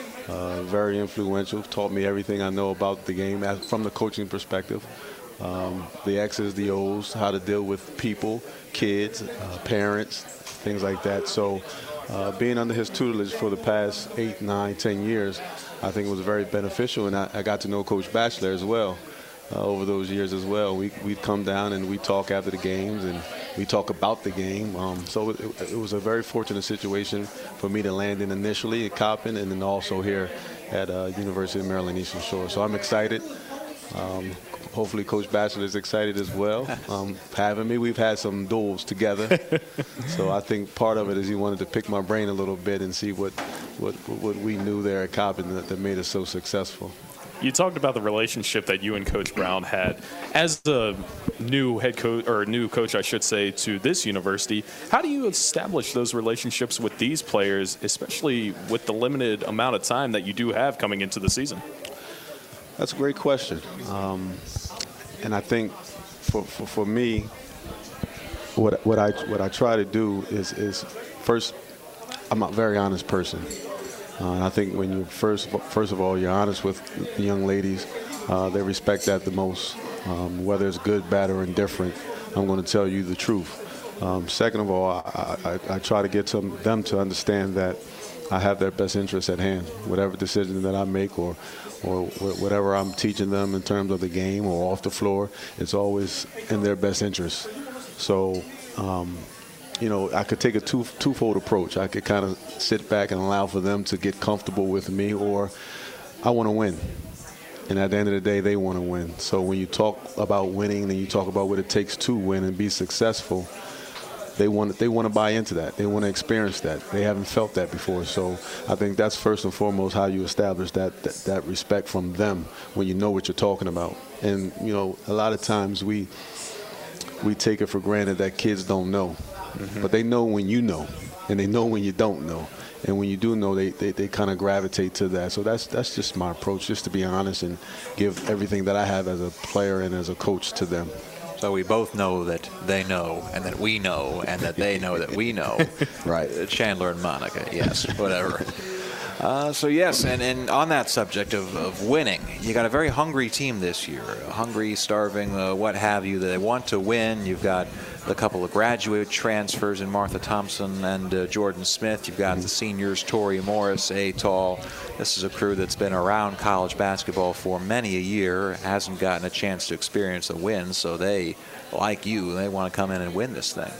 Uh, very influential, taught me everything I know about the game as, from the coaching perspective. Um, the X's, the O's, how to deal with people, kids, uh, parents, things like that. So uh, being under his tutelage for the past eight, nine, ten years, I think it was very beneficial, and I, I got to know Coach Batchelor as well. Uh, over those years as well. We, we'd come down and we'd talk after the games and we talk about the game. Um, so it, it was a very fortunate situation for me to land in initially at Coppin and then also here at uh, University of Maryland Eastern Shore. So I'm excited. Um, hopefully Coach Batchelor is excited as well. Um, having me, we've had some duels together. So I think part of it is he wanted to pick my brain a little bit and see what, what, what we knew there at Coppin that, that made us so successful. You talked about the relationship that you and Coach Brown had as the new head coach, or new coach, I should say, to this university. How do you establish those relationships with these players, especially with the limited amount of time that you do have coming into the season? That's a great question. Um, and I think for, for, for me, what, what, I, what I try to do is, is first, I'm a very honest person. Uh, and I think when you first, first of all, you're honest with the young ladies, uh, they respect that the most. Um, whether it's good, bad, or indifferent, I'm going to tell you the truth. Um, second of all, I, I, I try to get some, them to understand that I have their best interests at hand. Whatever decision that I make, or, or whatever I'm teaching them in terms of the game or off the floor, it's always in their best interest. So. Um, You know, I could take a two, twofold approach. I could kind of sit back and allow for them to get comfortable with me, or I want to win. And at the end of the day, they want to win. So when you talk about winning and you talk about what it takes to win and be successful, they want they want to buy into that. They want to experience that. They haven't felt that before. So I think that's first and foremost how you establish that, that, that respect from them when you know what you're talking about. And, you know, a lot of times we we take it for granted that kids don't know. Mm-hmm. But they know when you know, and they know when you don't know. And when you do know, they, they, they kind of gravitate to that. So that's that's just my approach, just to be honest and give everything that I have as a player and as a coach to them. So we both know that they know, and that we know, and that they know that we know. Right. Chandler and Monica, yes, whatever. Uh, so, yes, and, and on that subject of, of winning, you got a very hungry team this year, hungry, starving, uh, what have you. They want to win. You've got a couple of graduate transfers in Martha Thompson and uh, Jordan Smith. You've got the seniors, Tori Morris, Atal. This is a crew that's been around college basketball for many a year, hasn't gotten a chance to experience a win, so they, like you, they want to come in and win this thing.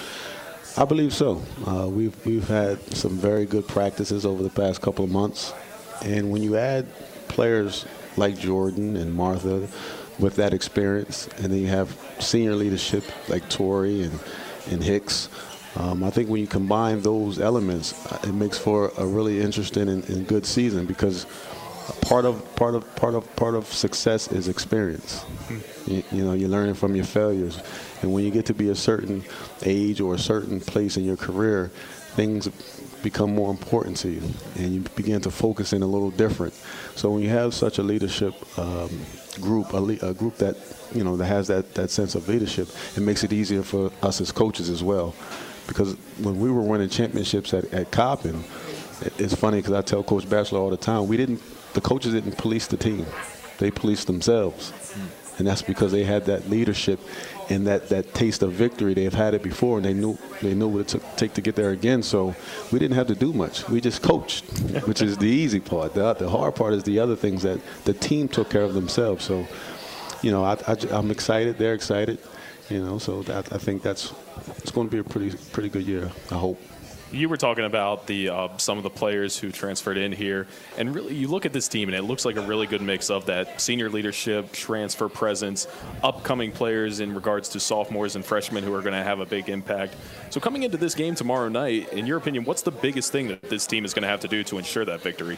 I believe so. Uh, we've we've had some very good practices over the past couple of months, and when you add players like Jordan and Martha with that experience, and then you have senior leadership like Tori and and Hicks, um, I think when you combine those elements, it makes for a really interesting and, and good season, because part of part of part of part of success is experience. You, you know, you're learning from your failures. And when you get to be a certain age or a certain place in your career, things become more important to you, and you begin to focus in a little different. So when you have such a leadership um, group, a, le- a group that, you know, that has that, that sense of leadership, it makes it easier for us as coaches as well. Because when we were winning championships at, at Coppin, it, it's funny because I tell Coach Batchelor all the time, we didn't, the coaches didn't police the team. They policed themselves. Mm. And that's because they had that leadership and that, that taste of victory. They've had it before, and they knew they knew what it took take to get there again. So we didn't have to do much. We just coached, which is the easy part. The, the hard part is the other things that the team took care of themselves. So, you know, I, I, I'm excited. They're excited. You know, so that, I think that's it's going to be a pretty pretty good year, I hope. You were talking about the uh, some of the players who transferred in here, and really you look at this team and it looks like a really good mix of that senior leadership, transfer presence, upcoming players in regards to sophomores and freshmen who are going to have a big impact. So coming into this game tomorrow night, in your opinion, what's the biggest thing that this team is going to have to do to ensure that victory?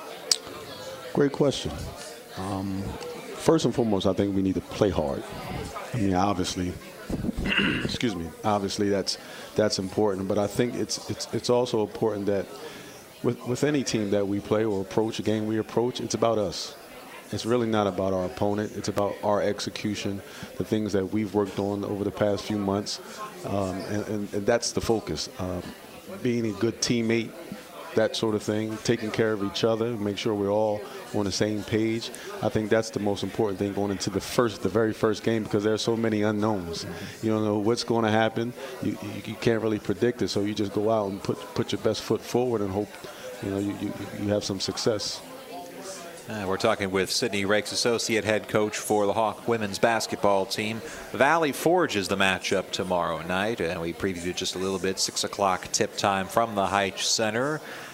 Great question. Um, first and foremost, I think we need to play hard. I mean, obviously, excuse me, obviously that's that's important, but I think it's it's it's also important that with with any team that we play or approach, a game we approach, it's about us. It's really not about our opponent. It's about our execution, the things that we've worked on over the past few months, um, and, and, and that's the focus. Um, being a good teammate, that sort of thing, taking care of each other, make sure we're all on the same page. I think that's the most important thing going into the first, the very first game, because there are so many unknowns. Mm-hmm. You don't know what's going to happen. You, you, you can't really predict it, so you just go out and put put your best foot forward and hope, you know, you, you, you have some success. Uh, we're talking with Sidney Rakes, associate head coach for the Hawk women's basketball team. Valley Forge is the matchup tomorrow night, and we previewed it just a little bit. Six o'clock tip time from the Heitch Center.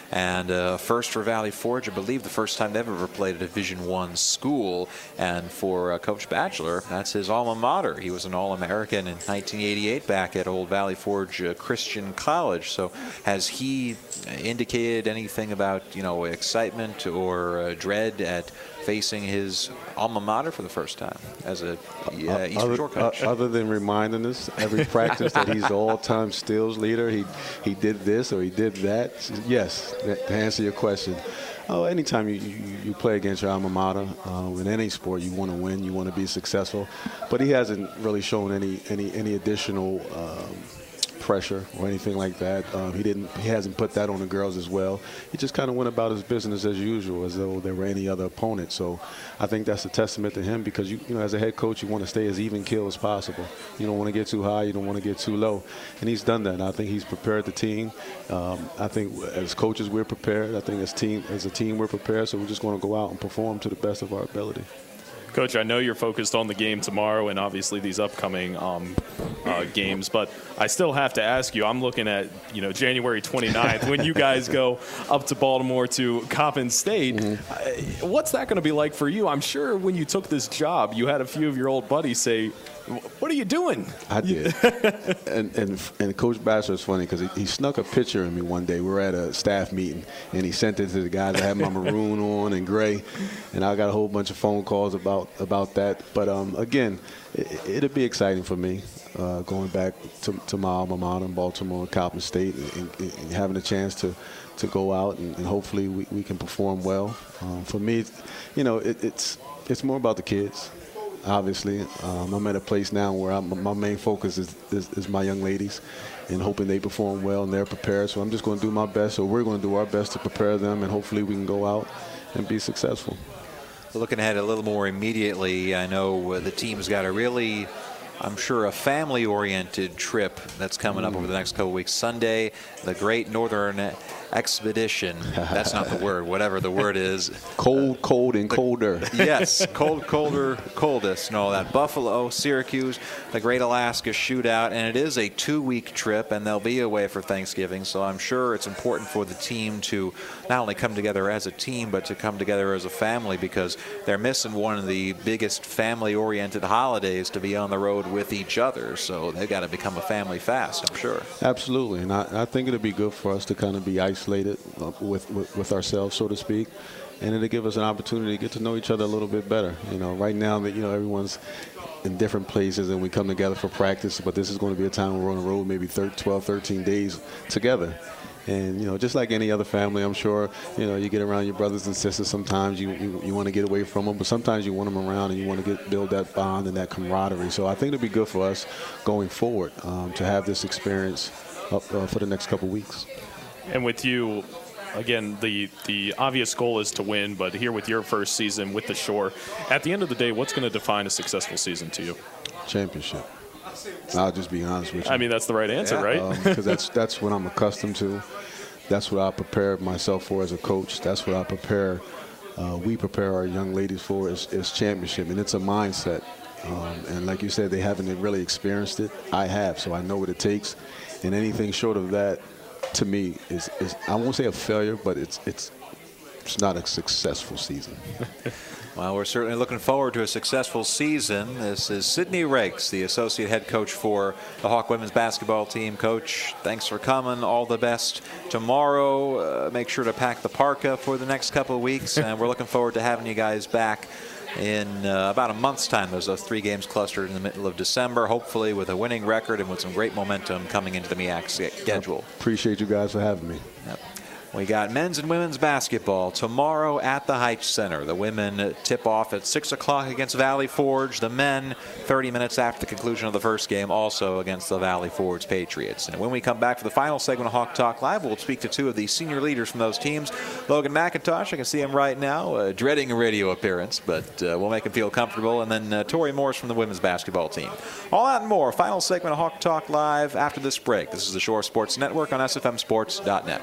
And uh, first for Valley Forge, I believe the first time they've ever played a Division One school. And for uh, Coach Batchelor, that's his alma mater. He was an All-American in nineteen eighty-eight back at Old Valley Forge uh, Christian College. So has he indicated anything about, you know, excitement or uh, dread at facing his alma mater for the first time as a uh, Eastern other, Shore coach? Uh, other than reminding us every practice that he's the all-time steals leader, he he did this or he did that. Yes, to answer your question. Oh, anytime you, you, you play against your alma mater, uh, in any sport, you want to win, you want to be successful. But he hasn't really shown any any any additional um, pressure or anything like that. Um, he didn't. He hasn't put that on the girls as well. He just kind of went about his business as usual, as though there were any other opponent. So I think that's a testament to him, because you, you know, as a head coach, you want to stay as even keel as possible. You don't want to get too high. You don't want to get too low. And he's done that. And I think he's prepared the team. Um, I think as coaches, we're prepared. I think as team, as a team, we're prepared. So we're just going to go out and perform to the best of our ability. Coach, I know you're focused on the game tomorrow and obviously these upcoming um, uh, games, but I still have to ask you, I'm looking at, you know, January twenty-ninth when you guys go up to Baltimore to Coppin State. Mm-hmm. What's that going to be like for you? I'm sure when you took this job, you had a few of your old buddies say, what are you doing? I did. and, and and Coach Batchelor is funny because he, he snuck a picture of me one day. We were at a staff meeting, and he sent it to the guys that had my maroon on and gray. And I got a whole bunch of phone calls about, about that. But, um, again, it, it'll be exciting for me uh, going back to, to my alma mater in Baltimore, Coppin State, and, and, and having a chance to, to go out and, and hopefully we, we can perform well. Um, for me, you know, it, it's it's more about the kids. Obviously, um, I'm at a place now where I'm, my main focus is, is, is my young ladies and hoping they perform well and they're prepared. So I'm just going to do my best, or we're going to do our best to prepare them, and hopefully we can go out and be successful. Looking ahead a little more immediately, I know uh, the team's got a really, I'm sure, a family-oriented trip that's coming up over the next couple weeks. Sunday, the Great Northern Expedition. That's not the word, whatever the word is. Cold, cold, and colder. Yes, cold, colder, coldest, and all that. Buffalo, Syracuse, the Great Alaska Shootout, and it is a two-week trip, and they'll be away for Thanksgiving, so I'm sure it's important for the team to not only come together as a team, but to come together as a family, because they're missing one of the biggest family-oriented holidays to be on the road with each other, so they've got to become a family fast, I'm sure. Absolutely, and I, I think it'll be good for us to kind of be isolated with, with, with ourselves, so to speak, and it'll give us an opportunity to get to know each other a little bit better. You know, right now that, you know, everyone's in different places and we come together for practice, but this is going to be a time we're on the road maybe twelve, thirteen days together. And, you know, just like any other family, I'm sure, you know, you get around your brothers and sisters sometimes, you, you, you want to get away from them, but sometimes you want them around and you want to get build that bond and that camaraderie. So I think it'll be good for us going forward um, to have this experience up, uh, for the next couple weeks. And with you, again, the the obvious goal is to win, but here with your first season with the Shore, at the end of the day, what's going to define a successful season to you? Championship. I'll just be honest with you. I mean, that's the right answer, yeah. right? Because um, that's that's what I'm accustomed to. That's what I prepare myself for as a coach. That's what I prepare, uh, we prepare our young ladies for is, is championship, and it's a mindset. Um, and like you said, they haven't really experienced it. I have, so I know what it takes. And anything short of that, to me, is, is I won't say a failure, but it's it's it's not a successful season. Well, we're certainly looking forward to a successful season. This is Sidney Rakes, the associate head coach for the Hawk women's basketball team. Coach, thanks for coming. All the best tomorrow. Uh, make sure to pack the parka for the next couple of weeks, and we're looking forward to having you guys back in uh, about a month's time. There's those three games clustered in the middle of December, hopefully with a winning record and with some great momentum coming into the M E A C schedule. Appreciate you guys for having me. Yep. We got men's and women's basketball tomorrow at the Heights Center. The women tip off at six o'clock against Valley Forge. The men, thirty minutes after the conclusion of the first game, also against the Valley Forge Patriots. And when we come back for the final segment of Hawk Talk Live, we'll speak to two of the senior leaders from those teams. Logan McIntosh, I can see him right now, uh, dreading a radio appearance, but uh, we'll make him feel comfortable. And then uh, Tori Morris from the women's basketball team. All that and more. Final segment of Hawk Talk Live after this break. This is the Shore Sports Network on S F M Sports dot net.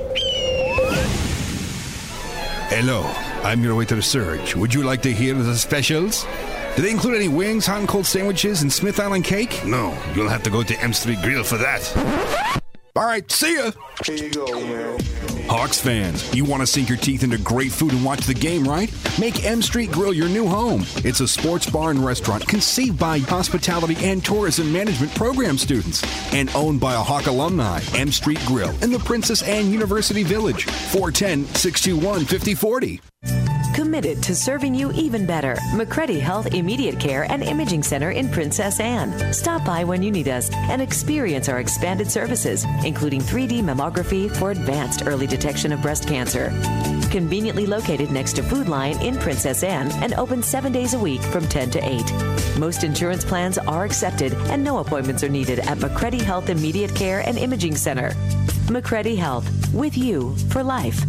Hello, I'm your waiter Serge. Would you like to hear the specials? Do they include any wings, hot and cold sandwiches, and Smith Island cake? No, you'll have to go to M Street Grill for that. All right, see ya. Here you go, man. Hawks fans, you want to sink your teeth into great food and watch the game, right? Make M Street Grill your new home. It's a sports bar and restaurant conceived by hospitality and tourism management program students and owned by a Hawk alumni. M Street Grill in the Princess Anne University Village, four one zero, six two one, five zero four zero. Committed to serving you even better. McCready Health Immediate Care and Imaging Center in Princess Anne. Stop by when you need us and experience our expanded services, including three D mammography for advanced early detection of breast cancer. Conveniently located next to Food Lion in Princess Anne and open seven days a week from ten to eight. Most insurance plans are accepted and no appointments are needed at McCready Health Immediate Care and Imaging Center. McCready Health, with you for life.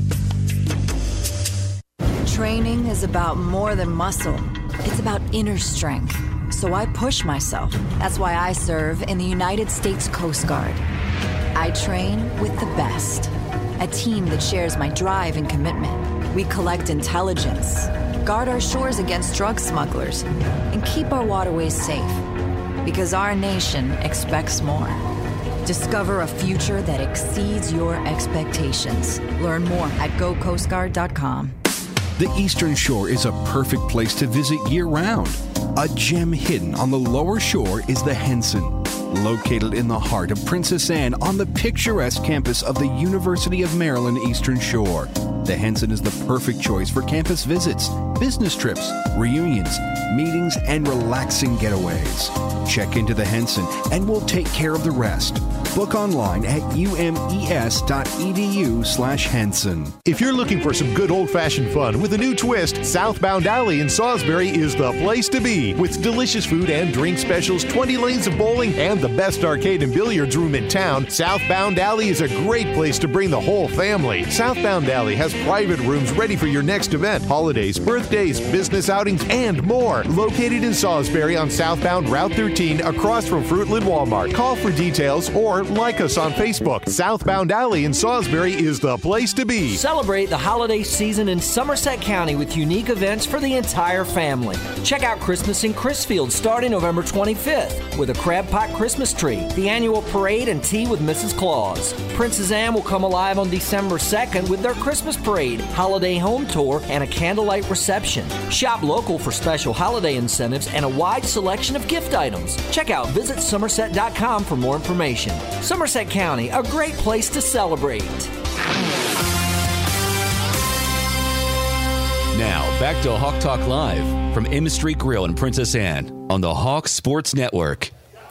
Training is about more than muscle. It's about inner strength. So I push myself. That's why I serve in the United States Coast Guard. I train with the best. A team that shares my drive and commitment. We collect intelligence, guard our shores against drug smugglers, and keep our waterways safe. Because our nation expects more. Discover a future that exceeds your expectations. Learn more at go coast guard dot com. The Eastern Shore is a perfect place to visit year-round. A gem hidden on the lower shore is the Henson, located in the heart of Princess Anne on the picturesque campus of the University of Maryland Eastern Shore. The Henson is the perfect choice for campus visits, business trips, reunions, meetings, and relaxing getaways. Check into the Henson and we'll take care of the rest. Book online at umes.edu slash Henson. If you're looking for some good old-fashioned fun with a new twist, Southbound Alley in Salisbury is the place to be. With delicious food and drink specials, twenty lanes of bowling, and the best arcade and billiards room in town, Southbound Alley is a great place to bring the whole family. Southbound Alley has private rooms ready for your next event, holidays, birthdays, business outings, and more. Located in Salisbury on southbound Route thirteen across from Fruitland Walmart. Call for details or like us on Facebook. Southbound Alley in Salisbury is the place to be. Celebrate the holiday season in Somerset County with unique events for the entire family. Check out Christmas in Crisfield starting November twenty-fifth with a crab pot Christmas tree, the annual parade, and tea with Missus Claus. Princess Anne will come alive on December second with their Christmas parade, holiday home tour, and a candlelight reception. Shop local for special holiday incentives and a wide selection of gift items. Check out visit somerset dot com for more information. Somerset County, a great place to celebrate. Now, back to Hawk Talk Live from M Street Grill in Princess Anne on the Hawk Sports Network.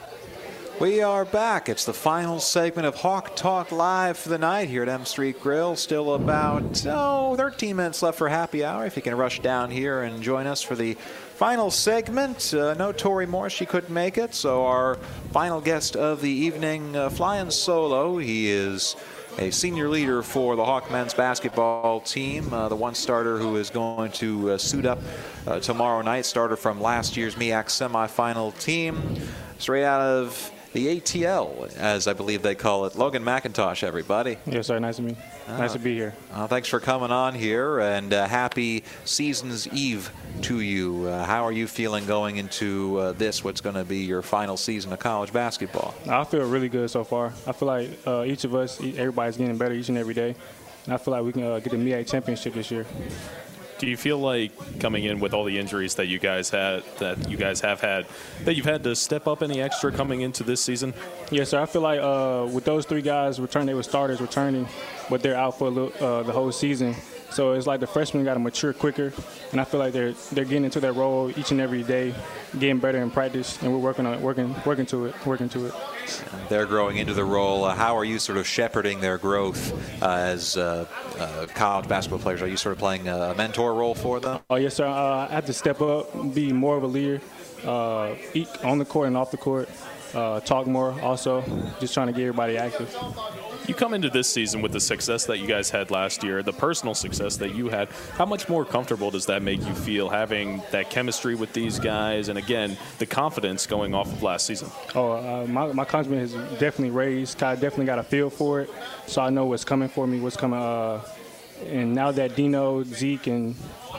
We are back. It's the final segment of Hawk Talk Live for the night here at M Street Grill. Still about, oh, thirteen minutes left for happy hour. If you can rush down here and join us for the final segment. Uh, no Tori Moore. She couldn't make it. So our final guest of the evening, uh, flying solo. He is a senior leader for the Hawk men's basketball team, uh, the one starter who is going to uh, suit up uh, tomorrow night, starter from last year's M E A C semifinal team, straight out of the A T L, as I believe they call it. Logan McIntosh, everybody. Yes, sir. Nice to meet you. Uh, nice to be here. Uh, thanks for coming on here, and uh, happy season's eve to you. Uh, how are you feeling going into uh, this, what's going to be your final season of college basketball? I feel really good so far. I feel like uh, each of us, everybody's getting better each and every day, and I feel like we can uh, get the M E A C championship this year. Do you feel like coming in with all the injuries that you guys had, that you guys have had, that you've had to step up any extra coming into this season? Yes, sir. I feel like uh, with those three guys returning, they were starters returning, but they're out for a little, uh, the whole season. So it's like the freshmen got to mature quicker, and I feel like they're they're getting into their role each and every day, getting better in practice, and we're working on it, working working to it, working to it. They're growing into the role. Uh, how are you sort of shepherding their growth uh, as uh, uh, college basketball players? Are you sort of playing a mentor role for them? Oh, yes, sir. Uh, I have to step up, be more of a leader, uh, eat on the court and off the court, uh, talk more also, just trying to get everybody active. You come into this season with the success that you guys had last year, the personal success that you had. How much more comfortable does that make you feel, having that chemistry with these guys, and again, the confidence going off of last season? Oh, uh, my, my confidence has definitely raised. I definitely got a feel for it, so I know what's coming for me, what's coming. Uh, and now that Dino, Zeke, and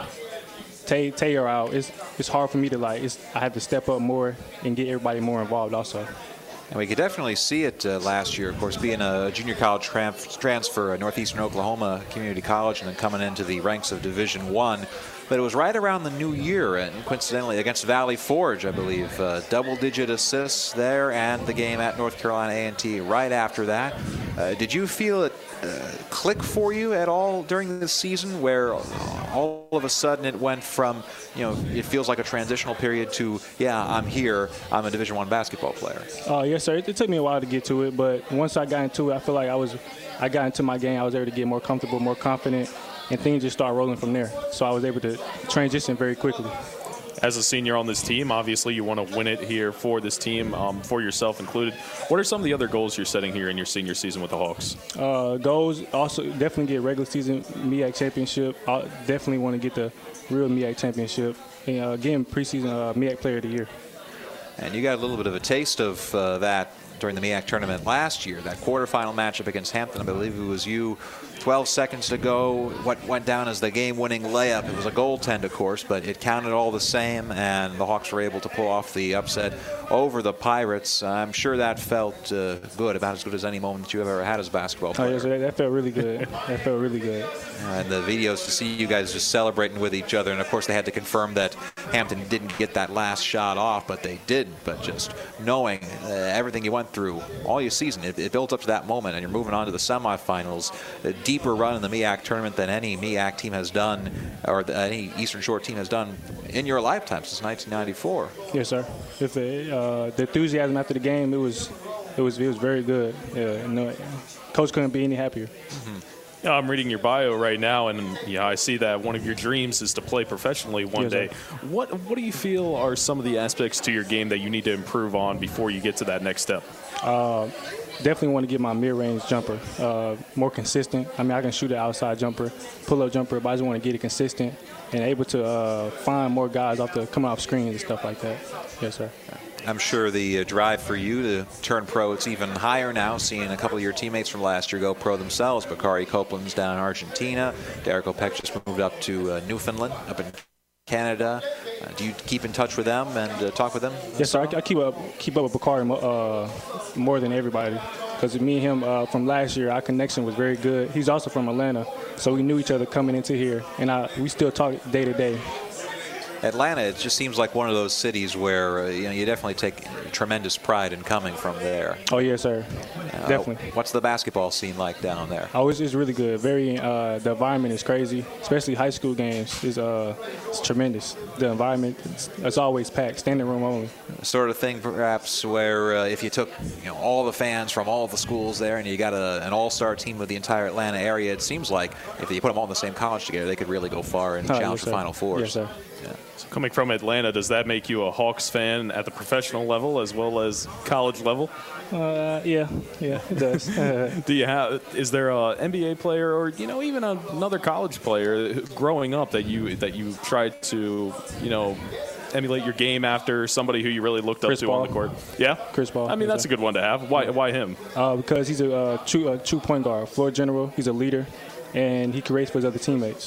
Tay, Tay are out, it's, it's hard for me to, like, it's, I have to step up more and get everybody more involved also. And we could definitely see it uh, last year, of course, being a junior college tran- transfer at Northeastern Oklahoma Community College and then coming into the ranks of Division One. But it was right around the new year, and coincidentally against Valley Forge, I believe. Uh, double-digit assists there, and the game at North Carolina A and T right after that. Uh, did you feel it uh, click for you at all during this season, where all of a sudden it went from, you know, it feels like a transitional period to, yeah, I'm here, I'm a Division One basketball player? Uh, yes, sir. It, it took me a while to get to it, but once I got into it, I feel like I was, I got into my game. I was able to get more comfortable, more confident, and things just started rolling from there. So I was able to transition very quickly. As a senior on this team, obviously you want to win it here for this team, um, for yourself included. What are some of the other goals you're setting here in your senior season with the Hawks? Uh, goals, also definitely get regular season M E A C championship. I definitely want to get the real M E A C championship. And uh, again, preseason uh, M E A C player of the year. And you got a little bit of a taste of uh, that during the M E A C tournament last year, that quarterfinal matchup against Hampton. I believe it was you, twelve seconds to go. What went down as the game-winning layup. It was a goaltend, of course, but it counted all the same, and the Hawks were able to pull off the upset over the Pirates. I'm sure that felt uh, good, about as good as any moment that you've ever had as a basketball player. Oh, yes, that, that felt really good. That felt really good. And the videos to see you guys just celebrating with each other, and of course they had to confirm that Hampton didn't get that last shot off, but they did. But just knowing uh, everything you went through all your season, it, it built up to that moment, and you're moving on to the semifinals. A deeper run in the M E A C tournament than any M E A C team has done, or the, any Eastern Shore team has done in your lifetime since nineteen ninety-four. Yes, sir. If the, uh, the enthusiasm after the game, it was, it was, it was very good. Yeah, no, Coach couldn't be any happier. Mm-hmm. Yeah, I'm reading your bio right now, and yeah, I see that one of your dreams is to play professionally one yes, day. Sir. What What do you feel are some of the aspects to your game that you need to improve on before you get to that next step? Uh, definitely want to get my mid-range jumper uh, more consistent. I mean, I can shoot an outside jumper, pull-up jumper, but I just want to get it consistent and able to uh, find more guys off the coming off screens and stuff like that. Yes, sir. I'm sure the uh, drive for you to turn pro, it's even higher now, seeing a couple of your teammates from last year go pro themselves. Bakari Copeland's down in Argentina. Derek Opek just moved up to uh, Newfoundland, up in Canada. Uh, do you keep in touch with them and uh, talk with them? Yes, sir. I, I keep up keep up with Bakari uh, more than everybody, because me and him uh, from last year, our connection was very good. He's also from Atlanta, so we knew each other coming into here, and I, we still talk day to day. Atlanta, it just seems like one of those cities where uh, you know you definitely take tremendous pride in coming from there. Oh yes, sir, uh, definitely. What's the basketball scene like down there? Oh, it's, it's really good. Very, uh, the environment is crazy, especially high school games. is uh, it's tremendous. The environment, it's, it's always packed, standing room only. Sort of thing, perhaps, where uh, if you took you know all the fans from all the schools there, and you got a, an all-star team of the entire Atlanta area, it seems like if you put them all in the same college together, they could really go far and oh, challenge yes, the Final Fours. Yes, sir. Yeah. So coming from Atlanta, does that make you a Hawks fan at the professional level as well as college level? Uh, yeah, yeah, it does. Do you have? Is there a N B A player, or you know, even a, another college player growing up that you that you tried to, you know, emulate your game after, somebody who you really looked up Chris to Paul. on the court? Yeah, Chris Paul. I mean, that's a good one to have. Why? Why him? Uh, because he's a uh, true, uh, true point guard, floor general. He's a leader, and he creates for his other teammates.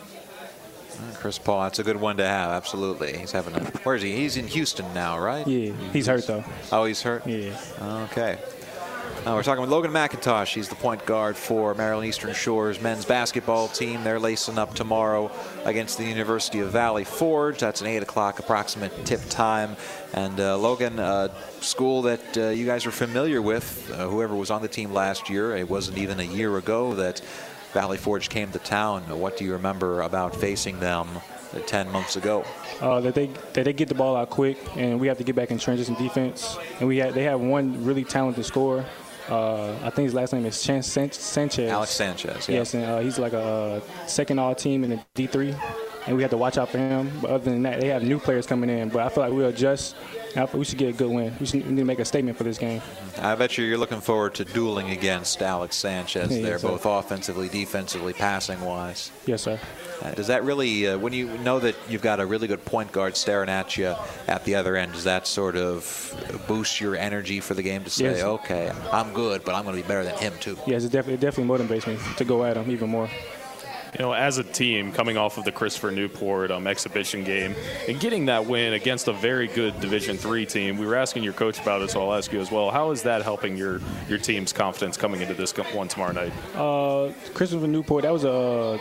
Chris Paul, that's a good one to have, absolutely. He's having a, where is he? He's in Houston now, right? Yeah, he's hurt, though. Oh, he's hurt? Yeah. Okay. Uh, we're talking with Logan McIntosh. He's the point guard for Maryland Eastern Shore's men's basketball team. They're lacing up tomorrow against the University of Valley Forge. That's an eight o'clock approximate tip time. And uh, Logan, uh, school that uh, you guys are familiar with, uh, whoever was on the team last year, it wasn't even a year ago that Valley Forge came to town. What do you remember about facing them ten months ago? Uh, that they that they get the ball out quick, and we have to get back in transition defense. And we had they have one really talented scorer. Uh, I think his last name is Chan- San- Sanchez. Alex Sanchez. Yeah. Yes, and uh, he's like a second all team in the D three, and we have to watch out for him. But other than that, they have new players coming in. But I feel like we'll adjust. I feel we should get a good win. We, should, we need to make a statement for this game. I bet you you're looking forward to dueling against Alex Sanchez yeah, there, yes, both offensively, defensively, passing-wise. Yes, sir. Uh, does that really, uh, when you know that you've got a really good point guard staring at you at the other end, does that sort of boost your energy for the game to say, yes. okay, I'm good, but I'm going to be better than him too? Yes, it definitely, it definitely motivates me to go at him even more. You know, as a team coming off of the Christopher Newport um, exhibition game and getting that win against a very good Division three team, we were asking your coach about it, so I'll ask you as well. How is that helping your, your team's confidence coming into this one tomorrow night? Uh, Christopher Newport, that was a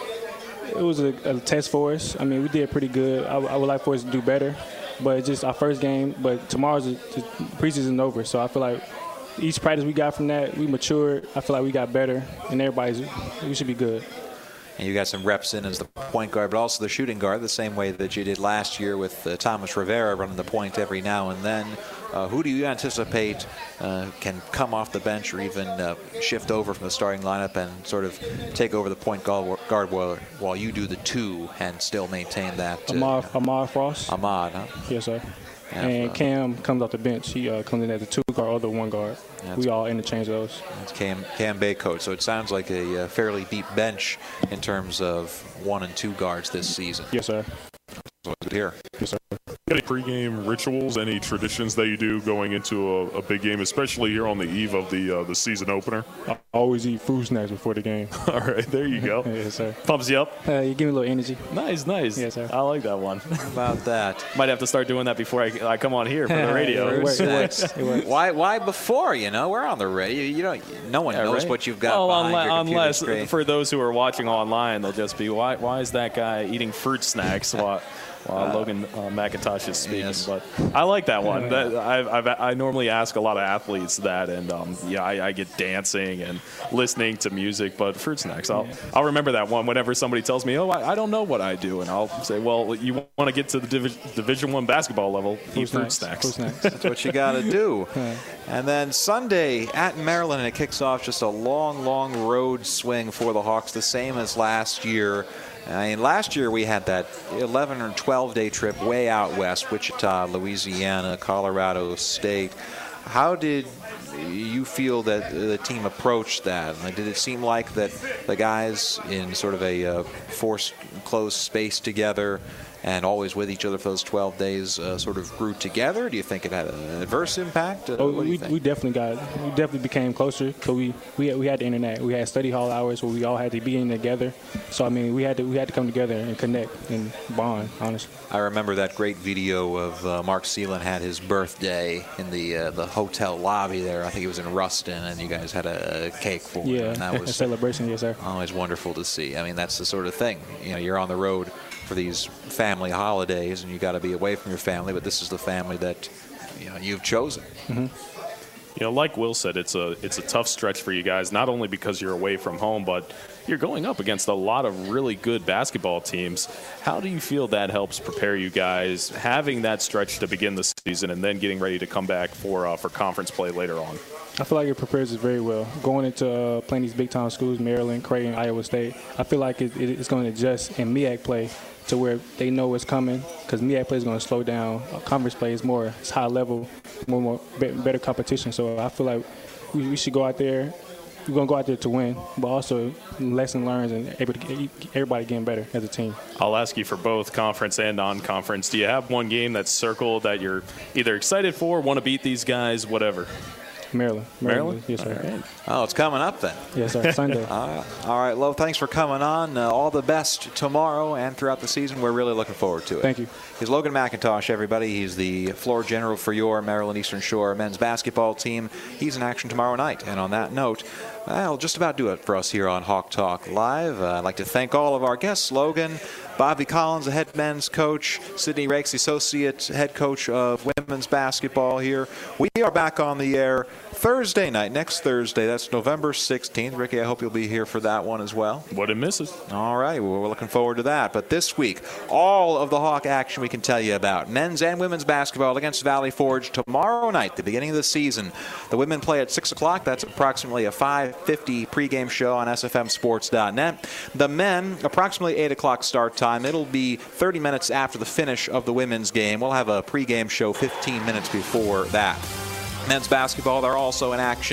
it was a, a test for us. I mean, we did pretty good. I, I would like for us to do better, but it's just our first game. But tomorrow's the preseason over, so I feel like each practice we got from that, we matured. I feel like we got better, and everybody's we should be good. And you got some reps in as the point guard, but also the shooting guard, the same way that you did last year with uh, Thomas Rivera running the point every now and then. Uh, who do you anticipate uh, can come off the bench or even uh, shift over from the starting lineup and sort of take over the point guard while, while you do the two and still maintain that? Uh, Ahmad, Ahmad Frost. Ahmad, huh? Yes, sir. Yeah, and uh, Cam comes off the bench. He uh, comes in as a two guard or the one guard. We all interchange those. That's Cam, Cam Baycoat. So it sounds like a uh, fairly deep bench in terms of one and two guards this season. Yes, sir. That's good here. Yes, sir. Any pregame rituals, any traditions that you do going into a, a big game, especially here on the eve of the uh, the season opener? I always eat fruit snacks before the game. All right, there you go. Yes, sir. Pumps you up? Uh, you give me a little energy. Nice, nice. Yes, sir. I like that one. How about that? Might have to start doing that before I, I come on here for the radio. it works, it works, it works. Why? Why before? You know, we're on the radio. You don't. No one Yeah, knows right? what you've got Well, behind unless, your computer unless screen. for those who are watching online, they'll just be, why? Why is that guy eating fruit snacks while, while Uh, Logan uh, McIntosh is speaking? yes. But I like that one. That, I've, I've, I normally ask a lot of athletes that, and um, yeah, I, I get dancing and listening to music. But fruit snacks, I'll I'll remember that one whenever somebody tells me, oh, I, I don't know what I do, and I'll say, well, you want to get to the Divi- Division One basketball level, eat fruit snacks. Fruit snacks. That's what you got to do. And then Sunday at Maryland, and it kicks off just a long, long road swing for the Hawks, the same as last year. I mean, last year we had that eleven or twelve day trip way out west, Wichita, Louisiana, Colorado State. How did you feel that the team approached that? Like, did it seem like that the guys in sort of a uh, forced closed space together and always with each other for those twelve days uh, sort of grew together? Do you think it had an adverse impact? Uh, Oh, what do you we, think? we definitely got, we definitely became closer. So we, we, had, we had the internet. We had study hall hours where we all had to be in together. So I mean, we had to, we had to come together and connect and bond. Honestly. I remember that great video of uh, Mark Seelan had his birthday in the uh, the hotel lobby there. I think it was in Ruston, and you guys had a cake for him. Yeah, And that a was celebration. Yes, sir. always wonderful to see. I mean, that's the sort of thing. You know, you're on the road for these family holidays, and you got to be away from your family. But this is the family that you know you've chosen. Mm-hmm. You know, like Will said, it's a it's a tough stretch for you guys, not only because you're away from home, but you're going up against a lot of really good basketball teams. How do you feel that helps prepare you guys, having that stretch to begin the season and then getting ready to come back for uh, for conference play later on? I feel like it prepares us very well. Going into uh, playing these big-time schools, Maryland, Creighton, Iowa State, I feel like it, it, it's going to adjust in M E A C play to where they know what's coming, because M E A C play is going to slow down. Conference play is more, it's high level, more, more better competition. So I feel like we, we should go out there. We're going to go out there to win, but also lesson learned and able to get everybody getting better as a team. I'll ask you for both conference and non-conference. Do you have one game that's circled that you're either excited for, want to beat these guys, whatever? Maryland. Maryland? Yes, sir. All right. Oh, it's coming up then. Yes, sir. Sunday. All right. All right, Lo, thanks for coming on. Uh, all the best tomorrow and throughout the season. We're really looking forward to it. Thank you. He's Logan McIntosh, everybody. He's the floor general for your Maryland Eastern Shore men's basketball team. He's in action tomorrow night. And on that note, that'll just about do it for us here on Hawk Talk Live. Uh, I'd like to thank all of our guests, Logan, Bobby Collins, the head men's coach, Sydney Rakes, the associate head coach of women's basketball here. We are back on the air Thursday night, next Thursday. That's November sixteenth. Ricky, I hope you'll be here for that one as well. Wouldn't miss it. All right, well, we're looking forward to that. But this week, all of the Hawk action we can tell you about. Men's and women's basketball against Valley Forge tomorrow night, the beginning of the season. The women play at six o'clock. That's approximately a five fifty pregame show on S F M sports dot net. The men, approximately eight o'clock start time. It'll be thirty minutes after the finish of the women's game. We'll have a pregame show fifteen minutes before that. Men's basketball, they're also in action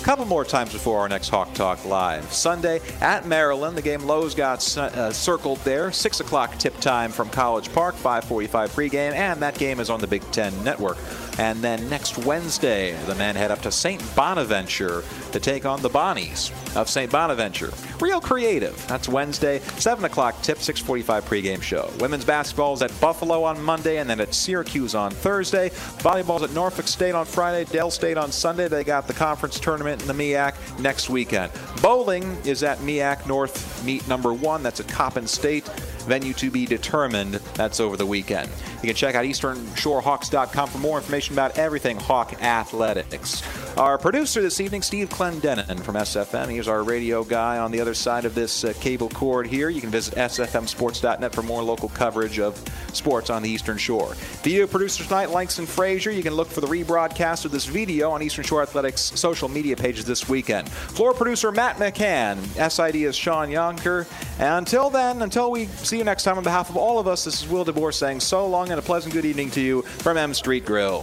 couple more times before our next Hawk Talk Live. Sunday at Maryland. The game Lowe's got uh, circled there. six o'clock tip time from College Park, five forty-five pregame, and that game is on the Big Ten Network. And then next Wednesday, the men head up to Saint Bonaventure to take on the Bonnies of Saint Bonaventure. Real creative. That's Wednesday, seven o'clock tip, six forty-five pregame show. Women's basketball is at Buffalo on Monday and then at Syracuse on Thursday. Volleyball is at Norfolk State on Friday, Dell State on Sunday. They got the conference tournament in the M E A C next weekend. Bowling is at M E A C North meet number one. That's at Coppin State. Venue to be determined. That's over the weekend. You can check out eastern shore hawks dot com for more information about everything Hawk Athletics. Our producer this evening, Steve Clendenin from S F M. He's our radio guy on the other side of this uh, cable cord here. You can visit S F M sports dot net for more local coverage of sports on the Eastern Shore. Video producer tonight, Langston Frazier. You can look for the rebroadcast of this video on Eastern Shore Athletics social media pages this weekend. Floor producer Matt McCann. S I D is Sean Yonker. And until then, until we see you next time, on behalf of all of us, this is Will DeBoer saying so long and a pleasant good evening to you from M Street Grill.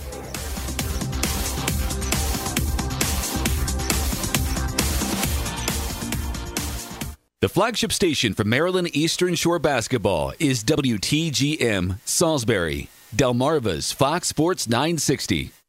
The flagship station for Maryland Eastern Shore basketball is W T G M Salisbury, Delmarva's Fox Sports nine sixty.